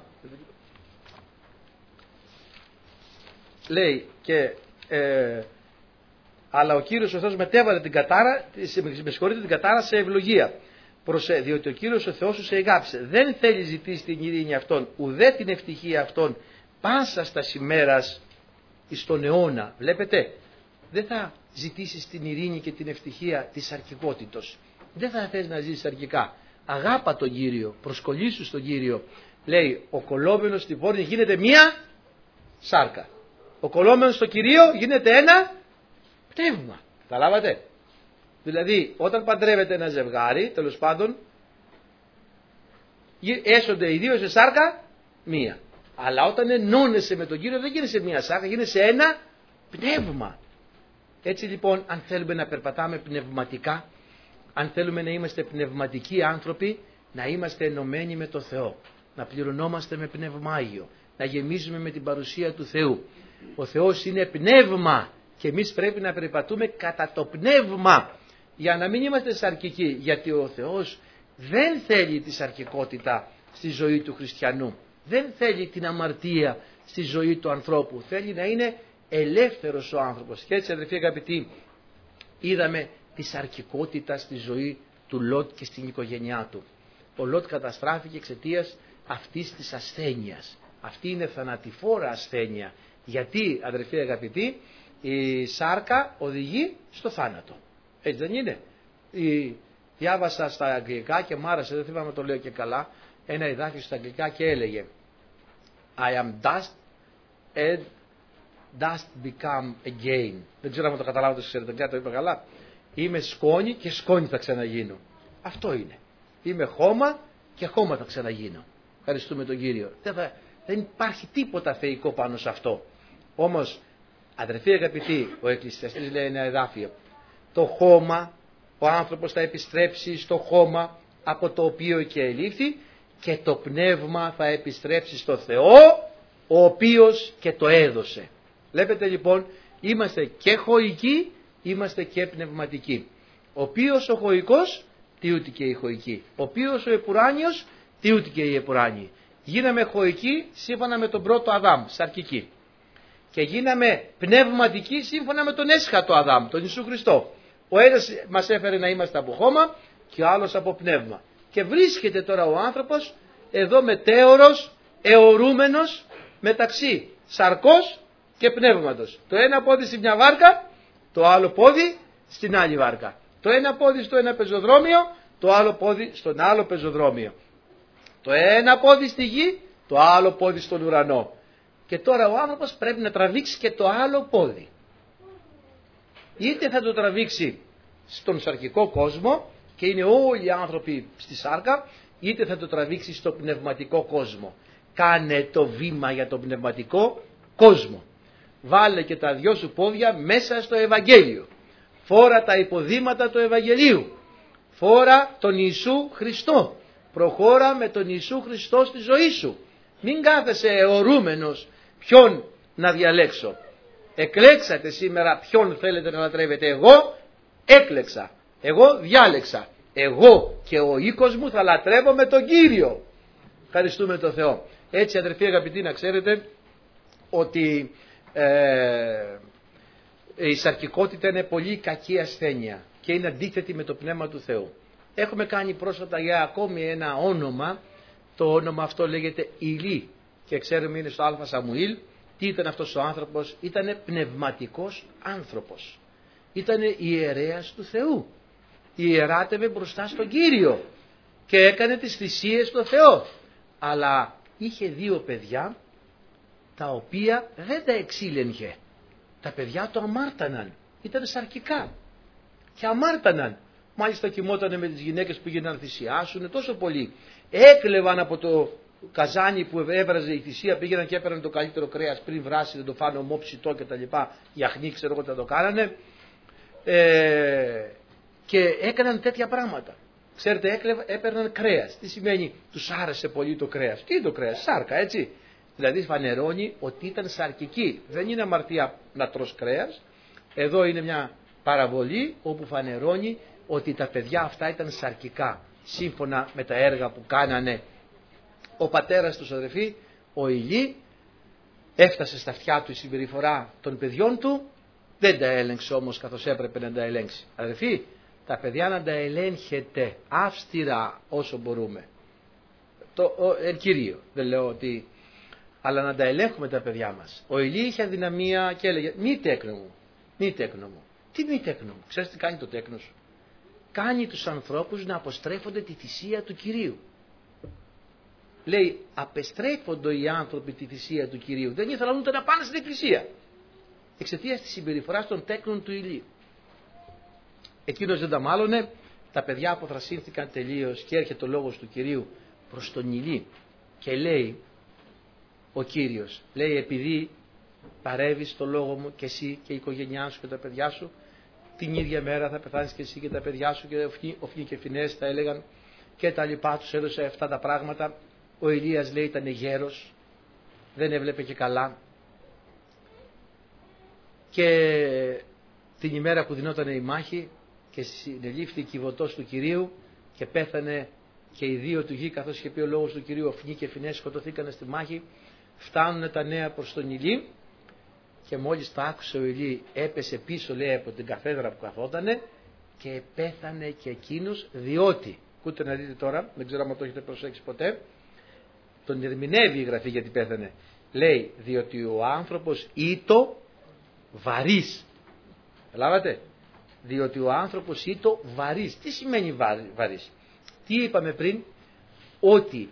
Λέει και ε, αλλά ο Κύριος ο Θεός μετέβαλε την κατάρα, με συγχωρείτε, την κατάρα σε ευλογία. Προσέ, διότι ο Κύριος ο Θεός σου σε εγάψε. Δεν θέλει ζητήσει την ειρήνη αυτών, ουδέ την ευτυχία αυτών, πάσα στα ημέρας εις τον αιώνα. Βλέπετε, δεν θα ζητήσεις την ειρήνη και την ευτυχία της σαρκικότητος. Δεν θα θες να ζήσεις σαρκικά. Αγάπα τον Κύριο, προσκολήσου στον Κύριο. Λέει, ο κολλόμενος στην πόρνη γίνεται μία σάρκα. Ο κολλόμενος στο Κυρίο γίνεται ένα πνεύμα. Καταλάβατε? Δηλαδή, όταν παντρεύεται ένα ζευγάρι, τέλος πάντων, έσονται οι δύο σε σάρκα μία. Αλλά όταν ενώνεσαι με τον Κύριο δεν γίνεσαι μία σάρκα, γίνεσαι ένα πνεύμα. Έτσι λοιπόν, αν θέλουμε να περπατάμε πνευματικά, αν θέλουμε να είμαστε πνευματικοί άνθρωποι, να είμαστε ενωμένοι με το Θεό, να πληρωνόμαστε με πνεύμα Άγιο, να γεμίζουμε με την παρουσία του Θεού. Ο Θεός είναι πνεύμα και εμείς πρέπει να περπατούμε κατά το πνεύμα για να μην είμαστε σαρκικοί, γιατί ο Θεός δεν θέλει τη σαρκικότητα στη ζωή του χριστιανού, δεν θέλει την αμαρτία στη ζωή του ανθρώπου, θέλει να είναι ελεύθερος ο άνθρωπος. Και έτσι, αδελφοί αγαπητοί, είδαμε τη σαρκικότητα στη ζωή του Λότ και στην οικογένειά του. Ο Λότ καταστράφηκε εξαιτίας αυτής της ασθένειας. Αυτή είναι θανατηφόρα ασθένεια. Γιατί, αδελφοί αγαπητοί, η σάρκα οδηγεί στο θάνατο. Έτσι δεν είναι? Η... Διάβασα στα αγγλικά και μ' άρεσε, δεν θυμάμαι το λέω και καλά, ένα ειδάκι στα αγγλικά και έλεγε I am dust and dust become again. Δεν ξέρω αν το καταλάβετε στις ερευνητικά, το είπα καλά. Είμαι σκόνη και σκόνη θα ξαναγίνω. Αυτό είναι. Είμαι χώμα και χώμα θα ξαναγίνω. Ευχαριστούμε τον Κύριο. Δεν, θα, δεν υπάρχει τίποτα θεϊκό πάνω σε αυτό. Όμως, αδερφοί αγαπητοί, ο Εκκλησιαστής λέει ένα εδάφιο. Το χώμα, ο άνθρωπος θα επιστρέψει στο χώμα από το οποίο και ελήφθη και το πνεύμα θα επιστρέψει στο Θεό, ο οποίος και το έδωσε. Βλέπετε λοιπόν, είμαστε και χωικοί, είμαστε και πνευματικοί. Ο οποίος ο χωικός, τι ούτε και η χωική. Ο οποίος ο επουράνιος, τι ούτε και οι επουράνιοι. Γίναμε χωικοί σύμφωνα με τον πρώτο Αδάμ, σαρκικοί. Και γίναμε πνευματικοί σύμφωνα με τον έσχατο Αδάμ, τον Ιησού Χριστό. Ο ένας μας έφερε να είμαστε από χώμα και ο άλλος από πνεύμα. Και βρίσκεται τώρα ο άνθρωπος εδώ μετέωρος, αιωρούμενος μεταξύ σαρκός και πνεύματος. Το ένα πόδι στη μια βάρκα, το άλλο πόδι στην άλλη βάρκα. Το ένα πόδι στο ένα πεζοδρόμιο, το άλλο πόδι στον άλλο πεζοδρόμιο. Το ένα πόδι στη γη, το άλλο πόδι στον ουρανό. Και τώρα ο άνθρωπος πρέπει να τραβήξει και το άλλο πόδι. Είτε θα το τραβήξει στον σαρκικό κόσμο και είναι όλοι οι άνθρωποι στη σάρκα, είτε θα το τραβήξει στο πνευματικό κόσμο. Κάνε το βήμα για το πνευματικό κόσμο. Βάλε και τα δυο σου πόδια μέσα στο Ευαγγέλιο. Φόρα τα υποδήματα του Ευαγγελίου. Φόρα τον Ιησού Χριστό. Προχώρα με τον Ιησού Χριστό στη ζωή σου. Μην κάθεσαι αιωρούμενος ποιον να διαλέξω. Εκλέξατε σήμερα ποιον θέλετε να λατρεύετε. Εγώ έκλεξα. Εγώ διάλεξα. Εγώ και ο οίκος μου θα λατρεύω τον Κύριο. Ευχαριστούμε τον Θεό. Έτσι αδερφοί αγαπητοί, να ξέρετε ότι ε, η σαρκικότητα είναι πολύ κακή ασθένεια και είναι αντίθετη με το Πνεύμα του Θεού. Έχουμε κάνει πρόσφατα για ακόμη ένα όνομα. Το όνομα αυτό λέγεται Ηλί και ξέρουμε είναι στο Α Σαμουήλ. Τι ήταν αυτός ο άνθρωπος? Ήτανε πνευματικός άνθρωπος. Ήτανε ιερέας του Θεού. Ιεράτευε μπροστά στον Κύριο και έκανε τις θυσίες στο Θεό. Αλλά είχε δύο παιδιά τα οποία δεν τα εξήλεγχε. Τα παιδιά το αμάρταναν. Ήταν σαρκικά και αμάρταναν. Μάλιστα κοιμότανε με τις γυναίκες που γίναν να θυσιάσουν τόσο πολύ. Έκλεβαν από το καζάνι που έβραζε η θυσία, πήγαιναν και έπαιρναν το καλύτερο κρέας πριν βράσει, δεν το φάνε ομόψητό και τα λοιπά. Γιαχνί ξέρω εγώ τα το κάνανε. Ε, και έκαναν τέτοια πράγματα. Ξέρετε, έκλεβαν, έπαιρναν κρέας. Τι σημαίνει τους άρεσε πολύ το κρέας? Τι είναι το κρέας? Σάρκα, έτσι. Δηλαδή φανερώνει ότι ήταν σαρκική. Δεν είναι αμαρτία να τρως κρέας. Εδώ είναι μια παραβολή όπου φανερώνει ότι τα παιδιά αυτά ήταν σαρκικά. Σύμφωνα με τα έργα που κάνανε. Ο πατέρας τους αδερφοί, ο Ηλί, έφτασε στα αυτιά του η συμπεριφορά των παιδιών του. Δεν τα έλεγξε όμως καθώς έπρεπε να τα ελέγξει. Αδερφοί, τα παιδιά να τα ελέγχετε αυστηρά όσο μπορούμε. Το ο, εν κυρίω, δεν λέω ότι... Αλλά να τα ελέγχουμε τα παιδιά μας. Ο Ηλί είχε αδυναμία και έλεγε μη τέκνο μου, μη τέκνο μου. Τι μη τέκνο μου? Ξέρεις τι κάνει το τέκνο σου? Κάνει τους ανθρώπους να αποστρέφονται τη θυσία του Κυρίου. Λέει απεστρέφονται οι άνθρωποι τη θυσία του Κυρίου. Δεν ήθελαν ούτε να πάνε στην εκκλησία. Εξαιτίας της συμπεριφοράς των τέκνων του Ηλίου. Εκείνος δεν τα μάλωνε. Τα παιδιά αποθρασύνθηκαν τελείως και έρχεται ο λόγος του Κυρίου προς τον Ηλί. Και λέει ο Κύριος, λέει επειδή παρεύεις το λόγο μου και εσύ και η οικογένειά σου και τα παιδιά σου, την ίδια μέρα θα πεθάνεις και εσύ και τα παιδιά σου και Οφνί και Φινές τα έλεγαν και τα λοιπά. Τους έδωσε αυτά τα πράγματα. Ο Ηλίας λέει ήταν γέρος, δεν έβλεπε και καλά και την ημέρα που δινόταν η μάχη και συνελήφθη η κυβωτός του Κυρίου και πέθανε και οι δύο του γη, καθώς είχε πει ο λόγος του Κυρίου, Οφνί και Φινές σκοτωθήκανε στη μάχη. Φτάνουν τα νέα προς τον Ηλί και μόλις το άκουσε ο Ηλί έπεσε πίσω, λέει, από την καθέδρα που καθότανε και πέθανε και εκείνος, διότι, ακούτε να δείτε τώρα, δεν ξέρω αν το έχετε προσέξει ποτέ, τον ερμηνεύει η Γραφή γιατί πέθανε. Λέει διότι ο άνθρωπος ήτο βαρύς. Καταλάβατε? Διότι ο άνθρωπος ήτο βαρύς. Τι σημαίνει βαρύς? Τι είπαμε πριν? Ότι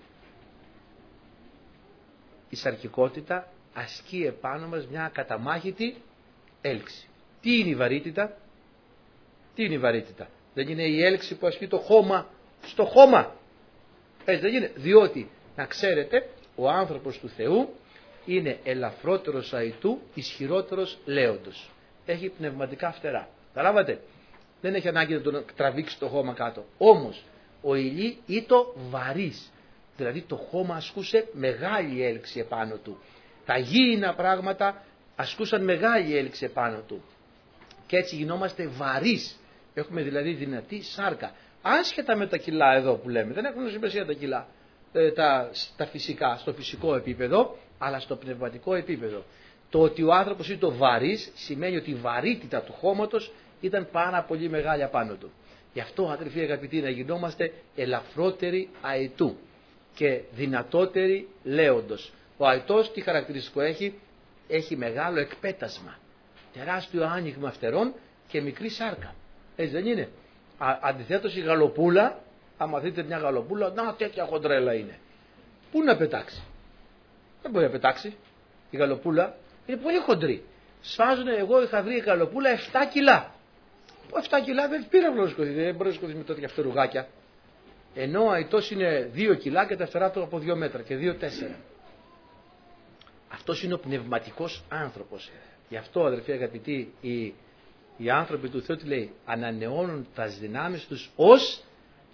η σαρκικότητα ασκεί επάνω μας μια ακαταμάχητη έλξη. Τι είναι η βαρύτητα? Τι είναι η βαρύτητα? Δεν είναι η έλξη που ασκεί το χώμα στο χώμα? Έτσι δεν είναι? Διότι να ξέρετε, ο άνθρωπος του Θεού είναι ελαφρότερος αητού, ισχυρότερος λέοντος. Έχει πνευματικά φτερά. Καταλάβατε? Δεν έχει ανάγκη να τον τραβήξει το χώμα κάτω. Όμως ο Ηλί ήτο βαρύς. Δηλαδή το χώμα ασκούσε μεγάλη έλξη επάνω του. Τα γήινα πράγματα ασκούσαν μεγάλη έλξη επάνω του. Και έτσι γινόμαστε βαρύς. Έχουμε δηλαδή δυνατή σάρκα. Άσχετα με τα κιλά εδώ που λέμε. Δεν έχουν σημασία τα κιλά. Ε, τα, τα φυσικά, στο φυσικό επίπεδο, αλλά στο πνευματικό επίπεδο. Το ότι ο άνθρωπος ήταν βαρύς σημαίνει ότι η βαρύτητα του χώματος ήταν πάρα πολύ μεγάλη απάνω του. Γι' αυτό, αδελφοί αγαπητοί, να γινόμαστε ελαφρότεροι αητού και δυνατότεροι λέοντος. Ο αητός τι χαρακτηριστικό έχει? Έχει μεγάλο εκπέτασμα, τεράστιο άνοιγμα φτερών και μικρή σάρκα. Έτσι δεν είναι? Α, αντιθέτως η γαλοπούλα, άμα δείτε μια γαλοπούλα, να τέτοια χοντρέλα είναι. Πού να πετάξει? Δεν μπορεί να πετάξει. Η γαλοπούλα είναι πολύ χοντρή. Σφάζουν, εγώ είχα βρει η γαλοπούλα επτά κιλά. επτά κιλά δεν πήρα να σκοτεινθεί, δεν μπορεί να σκοτεινθεί με τέτοια φτερουγάκια. Ενώ ο αητός είναι δύο κιλά και τα φτερά του από δύο μέτρα και δύο τέσσερα. Αυτός είναι ο πνευματικός άνθρωπος. Γι' αυτό, αδερφοί αγαπητοί, οι, οι άνθρωποι του Θεού τι λέει? Ανανεώνουν τα δυνάμεις τους ως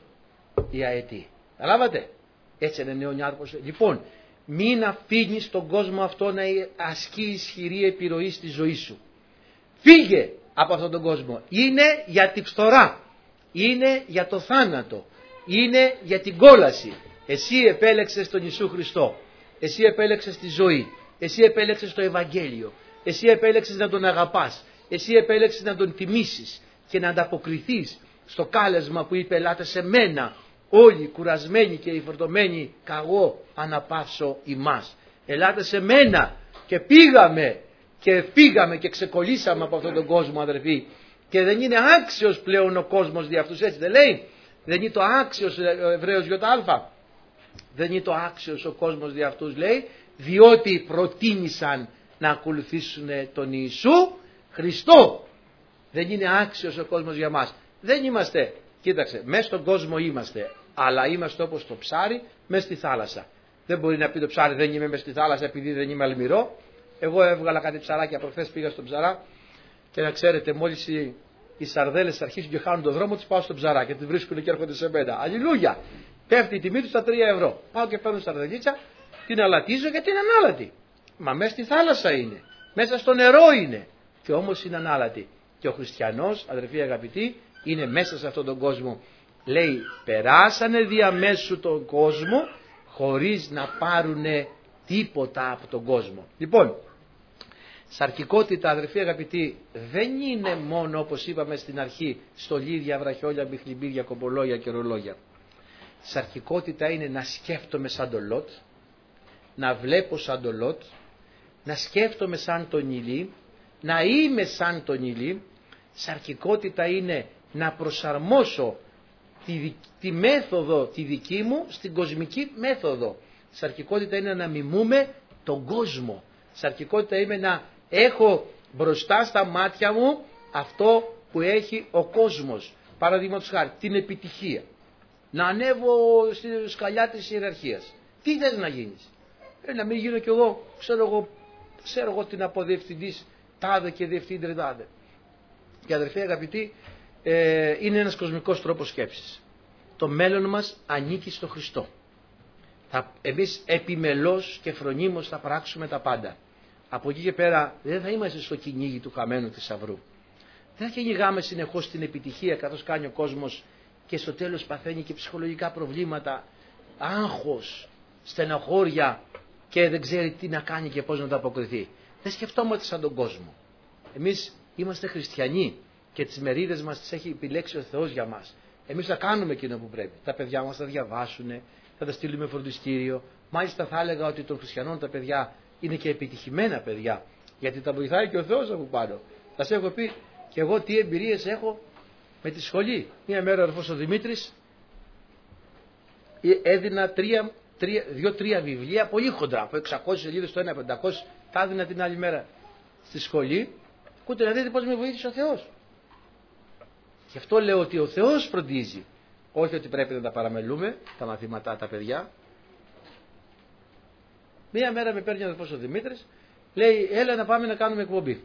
οι αετοί. Καταλάβατε? Έτσι ανανεώνει ο άνθρωπος. Λοιπόν, μην αφήνεις τον κόσμο αυτό να ασκεί ισχυρή επιρροή στη ζωή σου. Φύγε από αυτόν τον κόσμο. Είναι για τη φθορά. Είναι για το θάνατο. Είναι για την κόλαση. Εσύ επέλεξες τον Ιησού Χριστό. Εσύ επέλεξες τη ζωή. Εσύ επέλεξες το Ευαγγέλιο. Εσύ επέλεξες να τον αγαπάς. Εσύ επέλεξες να τον τιμήσεις και να ανταποκριθείς στο κάλεσμα που είπε ελάτε σε μένα όλοι κουρασμένοι και υφορτωμένοι καγώ αναπαύσω ημάς. Ελάτε σε μένα και πήγαμε και φύγαμε και ξεκολλήσαμε από αυτόν τον κόσμο, αδερφοί, και δεν είναι άξιος πλέον ο κόσμος δι' αυτούς, έτσι δεν λέει? Δεν είναι το άξιος, ο Εβραίος ΙΑ, δεν είναι το άξιος ο κόσμος δι' αυτούς, λέει, διότι προτίμησαν να ακολουθήσουν τον Ιησού Χριστό. Δεν είναι άξιος ο κόσμος για μας. Δεν είμαστε, κοίταξε, μέσα στον κόσμο είμαστε, αλλά είμαστε όπως το ψάρι μέσα στη θάλασσα. Δεν μπορεί να πει το ψάρι δεν είμαι μέσα στη θάλασσα επειδή δεν είμαι αλμυρό. Εγώ έβγαλα κάτι ψαράκια προχθές, πήγα στον ψαρά και να ξέρετε, μόλις οι, οι σαρδέλες αρχίσουν και χάνουν τον δρόμο τους, πάω στον ψαρά και τις βρίσκουν και έρχονται σε μένα. Αλληλούια! Πέφτει η τιμή του στα τρία ευρώ. Πάω και παίρνω σαρδελίτσα, την αλατίζω γιατί είναι ανάλατη. Μα μέσα στη θάλασσα είναι, μέσα στο νερό είναι. Και όμως είναι ανάλατη. Και ο χριστιανός, αδερφοί αγαπητοί, είναι μέσα σε αυτόν τον κόσμο. Λέει, περάσανε διαμέσου τον κόσμο χωρίς να πάρουνε τίποτα από τον κόσμο. Λοιπόν, σαρκικότητα, αδερφοί αγαπητοί, δεν είναι μόνο, όπως είπαμε στην αρχή, στολίδια, βραχιόλια, μπιχλιμπίδια, κομπολόγια και ρολόγια. Σαρκικότητα είναι να σκέφτομαι σαν τον Λότ, να βλέπω σαν τον Λότ, να σκέφτομαι σαν τον Ηλί, να είμαι σαν τον Ηλί. Σαρκικότητα είναι να προσαρμόσω τη, τη μέθοδο τη δική μου στην κοσμική μέθοδο. Σαρκικότητα είναι να μιμούμε τον κόσμο. Σαρκικότητα είναι να έχω μπροστά στα μάτια μου αυτό που έχει ο κόσμος. Παραδείγματος χάρη, την επιτυχία. Να ανέβω στη σκαλιά της ιεραρχίας. Τι θες να γίνεις? Ε, να μην γίνω κι εγώ, ξέρω εγώ, ξέρω εγώ την αποδιευθυντής τάδε και διευθύντρια τάδε. Και αδερφοί αγαπητοί, ε, είναι ένας κοσμικός τρόπος σκέψης. Το μέλλον μας ανήκει στο Χριστό. Θα, εμείς επιμελώς και φρονίμως θα πράξουμε τα πάντα. Από εκεί και πέρα δεν θα είμαστε στο κυνήγι του χαμένου θησαυρού. Δεν θα κυνηγάμε συνεχώς την επιτυχία καθώς κάνει ο κόσμος και στο τέλος παθαίνει και ψυχολογικά προβλήματα, άγχος, στενοχώρια και δεν ξέρει τι να κάνει και πώς να το αποκριθεί. Δεν σκεφτόμαστε σαν τον κόσμο. Εμείς είμαστε χριστιανοί και τις μερίδες μας τις έχει επιλέξει ο Θεός για μας. Εμείς θα κάνουμε εκείνο που πρέπει. Τα παιδιά μας θα διαβάσουν, θα τα στείλουμε φροντιστήριο. Μάλιστα θα έλεγα ότι των χριστιανών τα παιδιά είναι και επιτυχημένα παιδιά, γιατί τα βοηθάει και ο Θεός από πάνω. Θα σας έχω πει και εγώ τι εμπειρίες έχω με τη σχολή. Μία μέρα ο αδερφός ο Δημήτρης έδινα τρία, τρία, δύο-τρία βιβλία πολύ χοντρά, από εξακόσιες σελίδες το ένα, πεντακόσιες, τα έδινα την άλλη μέρα στη σχολή. Ακούτε να δείτε πώς με βοήθησε ο Θεός. Γι' αυτό λέω ότι ο Θεός φροντίζει. Όχι ότι πρέπει να τα παραμελούμε, τα μαθήματά τα παιδιά. Μία μέρα με παίρνει ο αδερφός ο Δημήτρης, λέει έλα να πάμε να κάνουμε εκπομπή.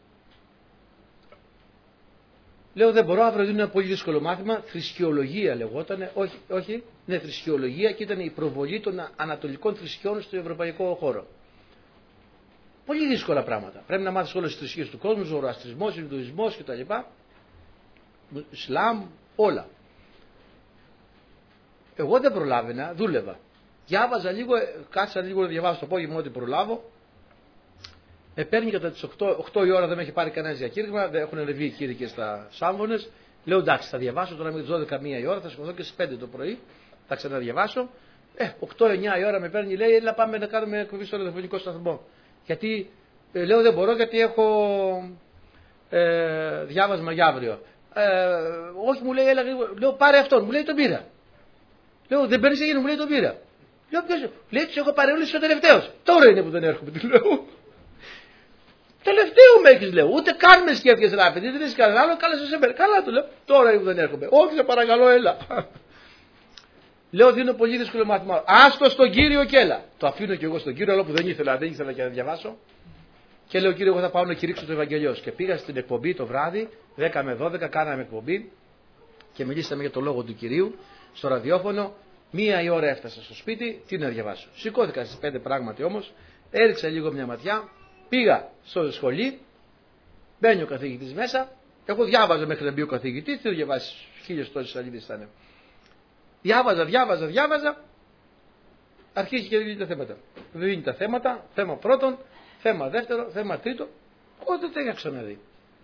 Λέω δεν μπορώ, αύριο είναι ένα πολύ δύσκολο μάθημα, θρησκεολογία λεγότανε, όχι, όχι, ναι θρησκεολογία και ήταν η προβολή των ανατολικών θρησκειών στο ευρωπαϊκό χώρο. Πολύ δύσκολα πράγματα. Πρέπει να μάθεις όλες τις θρησκείες του κόσμου, ζωροαστρισμός, Ινδουισμός κτλ. Ισλάμ, όλα. Εγώ δεν προλάβαινα, δούλευα. Διάβαζα λίγο, κάτσα λίγο να διαβάσω το απόγευμα ό,τι προλάβω. Με παίρνει κατά τις οκτώ, οκτώ η ώρα, δεν με έχει πάρει κανένας διακήρυγμα, δεν έχουν ρεβεί οι κύριοι και στα Σάμβονες. Λέω εντάξει, θα διαβάσω τώρα με τις δώδεκα μία η ώρα, θα σηκωθώ και στις πέντε το πρωί, θα ξαναδιαβάσω. Ε, οκτώ εννιά η ώρα με παίρνει, λέει, έλα πάμε να κάνουμε εκπομπή στο ραδιοφωνικό σταθμό. Γιατί, ε, λέω δεν μπορώ γιατί έχω ε, διάβασμα για αύριο. Ε, όχι, μου λέει, έλα, λέω πάρε αυτόν, μου λέει τον πήρα. Λέω δεν παίρνεις εκείνο, μου λέει τον πήρα. Λέω ποιος, λέει τους έχω πάρει όλους ο τελευταίος. Τώρα είναι που δεν έρχομαι, του λέω. Τελευταίο με έχεις, λέω, ούτε καν με σκέφτηκες να παιδί, δεν είσαι κανένα άλλο, κάλεσε σε μένα. Καλά του λέω, τώρα είναι που δεν έρχομαι. Όχι, σε παρακαλώ, έλα. Λέω δίνω πολύ δύσκολο μάθημα. Άστο στον Κύριο και έλα. Το αφήνω και εγώ στον Κύριο, αλλά που δεν ήθελα, δεν ήθελα και να διαβάσω. Και λέω Κύριε, εγώ θα πάω να κηρύξω το Ευαγγελιό. Και πήγα στην εκπομπή το βράδυ, δέκα με δώδεκα, κάναμε εκπομπή και μιλήσαμε για το λόγο του Κυρίου στο ραδιόφωνο. Μία η ώρα έφτασα στο σπίτι, τι να διαβάσω. Σηκώθηκα στις πέντε πράγματι όμως, έριξα λίγο μια ματιά, πήγα στο σχολείο, μπαίνει ο καθηγητής μέσα. Εγώ διάβαζα μέχρι να μπει ο καθηγητής, τι διαβάσει, χίλιες τόσες σελίδες ήταν. Διάβαζα, διάβαζα, διάβαζα. Αρχίζει και δίνει τα θέματα. Δίνει τα θέματα, θέμα πρώτον, θέμα δεύτερο, θέμα τρίτο. Εγώ δεν τα είχα ξαναδεί.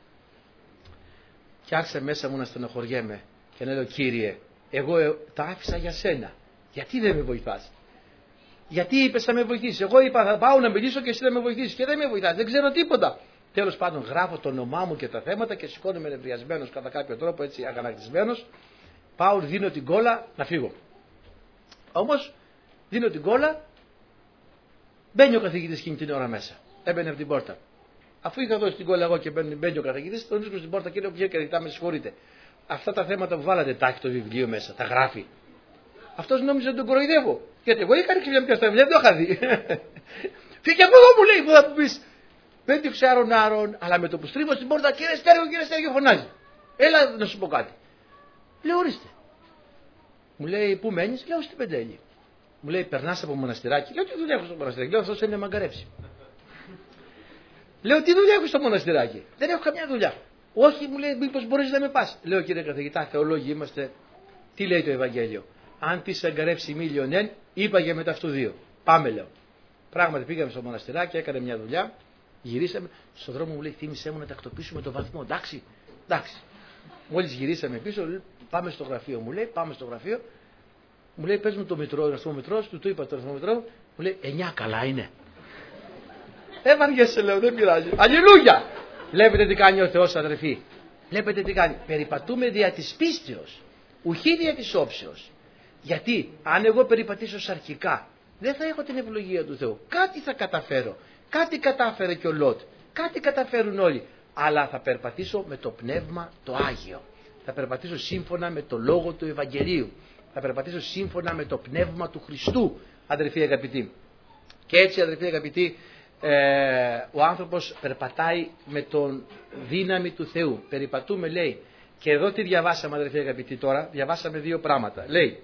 Και άρχισε μέσα μου να στενοχωριέμαι και να λέω Κύριε, εγώ ε, τα άφησα για σένα. Γιατί δεν με βοηθάς? Γιατί είπες θα με βοηθήσεις? Εγώ είπα θα πάω να μιλήσω και εσύ θα με βοηθήσεις και δεν με βοηθάς. Δεν ξέρω τίποτα. Τέλος πάντων γράφω το όνομά μου και τα θέματα και σηκώνομαι νευριασμένος κατά κάποιο τρόπο, έτσι αγανακτισμένος. Πάω, δίνω την κόλλα να φύγω. Όμως δίνω την κόλλα, μπαίνει ο καθηγητής εκείνη την ώρα μέσα. Έμπαινε από την πόρτα. Αφού είχα δώσει την κόλλα εγώ και μπαίνει, μπαίνει ο καθηγητής, τον βρίσκω στην πόρτα και λέω: Ποιο καθηγητά, με συγχωρείτε. Αυτά τα θέματα που βάλατε τα έχει το βιβλίο μέσα, τα γράφει. Αυτός νόμιζε ότι τον κοροϊδεύω. Γιατί εγώ είχα ρίξει μια πιαστά βιβλία, δεν το είχα δει. Φύγε από εδώ, μου λέει, που θα μου πει. Δεν το ξέρω άρον, αλλά με το που στρίβω στην πόρτα, κύριε Στέργιο, κύριε Στέργιο, φωνάζει. Έλα να σου πω κάτι. Λέω, ορίστε. Μου λέει, πού μένεις? Λέω, στην Πεντέλη. Μου λέει, περνάς από μοναστηράκι? Λέω, τι δουλειά έχω στο μοναστηράκι? Λέω, αυτός είναι να μαγκαρέψει. Λέω, τι δουλειά έχω στο μοναστηράκι? Δεν έχω καμιά δουλειά. Όχι, μου λέει, μήπως μπορείς να με πας? Λέω, κύριε καθηγητά, θεολόγοι είμαστε. Τι λέει το Ευαγγέλιο? Αν τη αγκαρεύσει μίλιον εν, είπα για μετά αυτού δύο. Πάμε, λέω. Πράγματι πήγαμε στο μοναστηράκι, έκανε μια δουλειά, γυρίσαμε. Στον δρόμο μου λέει, θύμισέ μου να τακτοποιήσουμε το βαθμό. Εντάξει, εντάξει. Μόλις γυρίσαμε πίσω, πάμε στο γραφείο. Μου λέει, πάμε στο γραφείο. Μου λέει, πες μου το μητρό, αριθμό μητρό. Του το είπα το αριθμό μητρό. Μου λέει, εννιά καλά είναι. Έβαργεσαι, λέω, δεν πειράζει. Αλληλούια! Βλέπετε τι κάνει ο Θεός, αδερφοί. Βλέπετε τι κάνει. Περιπατούμε δια της πίστεως, ουχή δια της όψεως. Γιατί αν εγώ περιπατήσω σαρκικά, δεν θα έχω την ευλογία του Θεού. Κάτι θα καταφέρω. Κάτι κατάφερε και ο Λότ. Κάτι καταφέρουν όλοι. Αλλά θα περπατήσω με το πνεύμα το Άγιο. Θα περπατήσω σύμφωνα με το λόγο του Ευαγγελίου. Θα περπατήσω σύμφωνα με το πνεύμα του Χριστού, αδερφοί αγαπητοί. Και έτσι, αδερφοί αγαπητοί, ε, ο άνθρωπος περπατάει με τον δύναμη του Θεού. Περιπατούμε, λέει. Και εδώ τι διαβάσαμε, αδερφοί αγαπητοί, τώρα? Διαβάσαμε δύο πράγματα. Λέει,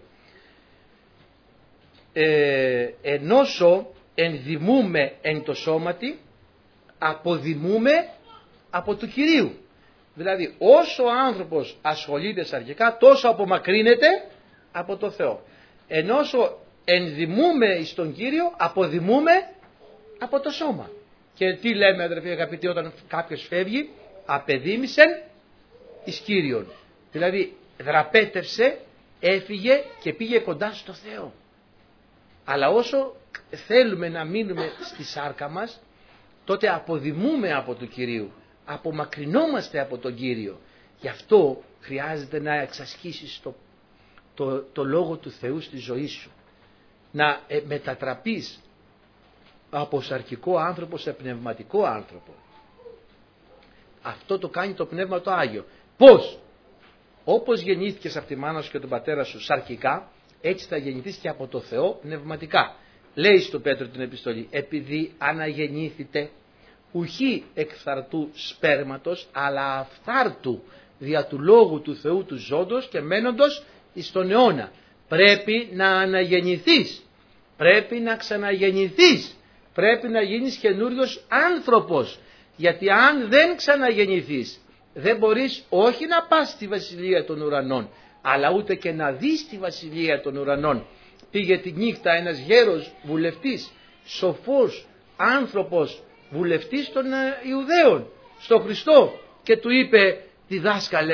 ε, ενώσο ενδημούμε εν το σώματι, αποδημούμε από του Κυρίου. Δηλαδή όσο ο άνθρωπος ασχολείται σαρκικά, τόσο απομακρύνεται από το Θεό. Ενώσο ενδημούμε στον Κύριο, αποδημούμε από το σώμα. Και τι λέμε, αδερφοί αγαπητοί, όταν κάποιος φεύγει? Απεδίμησεν εις Κύριον. Δηλαδή δραπέτευσε, έφυγε και πήγε κοντά στο Θεό. Αλλά όσο θέλουμε να μείνουμε στη σάρκα μας, τότε αποδημούμε από του Κυρίου, απομακρυνόμαστε από τον Κύριο. Γι' αυτό χρειάζεται να εξασκήσεις το, το, το Λόγο του Θεού στη ζωή σου. Να ε, μετατραπείς από σαρκικό άνθρωπο σε πνευματικό άνθρωπο. Αυτό το κάνει το Πνεύμα το Άγιο. Πώς? Όπως γεννήθηκες από τη μάνα σου και τον πατέρα σου σαρκικά, έτσι θα γεννηθείς και από το Θεό πνευματικά. Λέει στο Πέτρο την επιστολή, επειδή αναγεννήθητε ουχή εκφθαρτού σπέρματος, αλλά αυθάρτου δια του Λόγου του Θεού του ζώντος και μένοντος εις τον αιώνα. Πρέπει να αναγεννηθείς, πρέπει να ξαναγεννηθείς, πρέπει να γίνεις καινούριος άνθρωπος. Γιατί αν δεν ξαναγεννηθείς, δεν μπορείς όχι να πας στη βασιλεία των ουρανών, αλλά ούτε και να δεις τη βασιλεία των ουρανών. Πήγε τη νύχτα ένας γέρος βουλευτής, σοφός άνθρωπος, βουλευτής των Ιουδαίων, στο Χριστό, και του είπε, διδάσκαλε,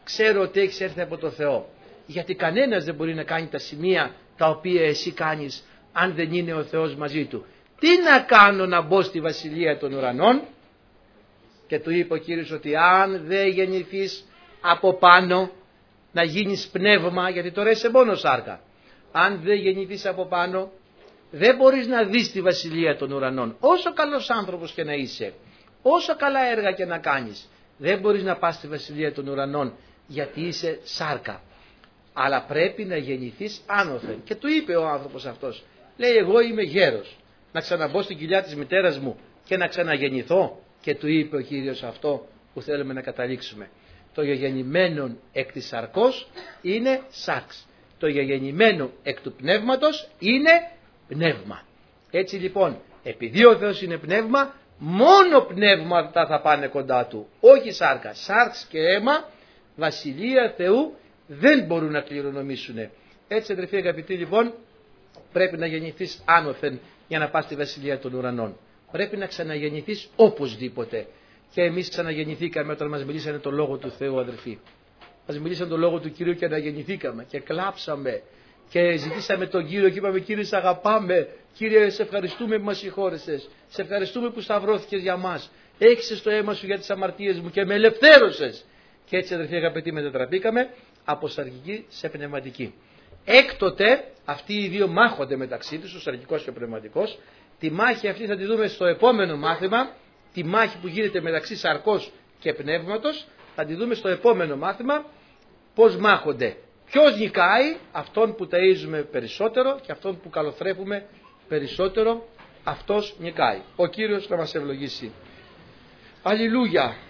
ξέρω ότι έχεις έρθει από το Θεό. Γιατί κανένας δεν μπορεί να κάνει τα σημεία τα οποία εσύ κάνεις αν δεν είναι ο Θεός μαζί του. Τι να κάνω να μπω στη βασιλεία των ουρανών? Και του είπε ο Κύριος ότι αν δεν γεννηθείς από πάνω, να γίνεις πνεύμα, γιατί τώρα είσαι μόνο σάρκα. Αν δεν γεννηθείς από πάνω, δεν μπορείς να δεις τη βασιλεία των ουρανών. Όσο καλός άνθρωπος και να είσαι, όσο καλά έργα και να κάνεις, δεν μπορείς να πας στη βασιλεία των ουρανών, γιατί είσαι σάρκα. Αλλά πρέπει να γεννηθείς άνωθεν. Και του είπε ο άνθρωπος αυτός, λέει, εγώ είμαι γέρος, να ξαναμπω στην κοιλιά της μητέρας μου και να ξαναγεννηθώ? Και του είπε ο Κύριος αυτό που θέλουμε να καταλήξουμε. Το γεγεννημένο εκ της σαρκός είναι σάρξ. Το γεγεννημένο εκ του πνεύματος είναι πνεύμα. Έτσι λοιπόν, επειδή ο Θεός είναι πνεύμα, μόνο πνεύματα θα πάνε κοντά του, όχι σάρκα. Σάρξ και αίμα, βασιλεία Θεού, δεν μπορούν να κληρονομήσουν. Έτσι, αδερφοί αγαπητοί, λοιπόν, πρέπει να γεννηθείς άνωθεν για να πας στη βασιλεία των ουρανών. Πρέπει να ξαναγεννηθείς οπωσδήποτε. Και εμείς ξαναγεννηθήκαμε όταν μας μιλήσανε το λόγο του Θεού, αδερφοί. Μας μιλήσανε το λόγο του Κυρίου και αναγεννηθήκαμε και κλάψαμε και ζητήσαμε τον Κύριο και είπαμε, Κύριε, σε αγαπάμε. Κύριε, σε ευχαριστούμε που μας συγχώρεσες. Σε ευχαριστούμε που σταυρώθηκες για μας. Έχισες το αίμα σου για τις αμαρτίες μου και με ελευθέρωσες. Και έτσι, αδερφοί αγαπητοί, μετατραπήκαμε από σαρκική σε πνευματική. Έκτοτε αυτοί οι δύο μάχονται μεταξύ τους, ο σαρκικός και ο πνευματικός. Τη μάχη αυτή θα τη δούμε στο επόμενο μάθημα. Τη μάχη που γίνεται μεταξύ σαρκός και πνεύματος θα τη δούμε στο επόμενο μάθημα. Πώς μάχονται. Ποιος νικάει? Αυτόν που ταΐζουμε περισσότερο και αυτόν που καλοθρέπουμε περισσότερο, αυτός νικάει. Ο Κύριος να μας ευλογήσει. Αλληλούια.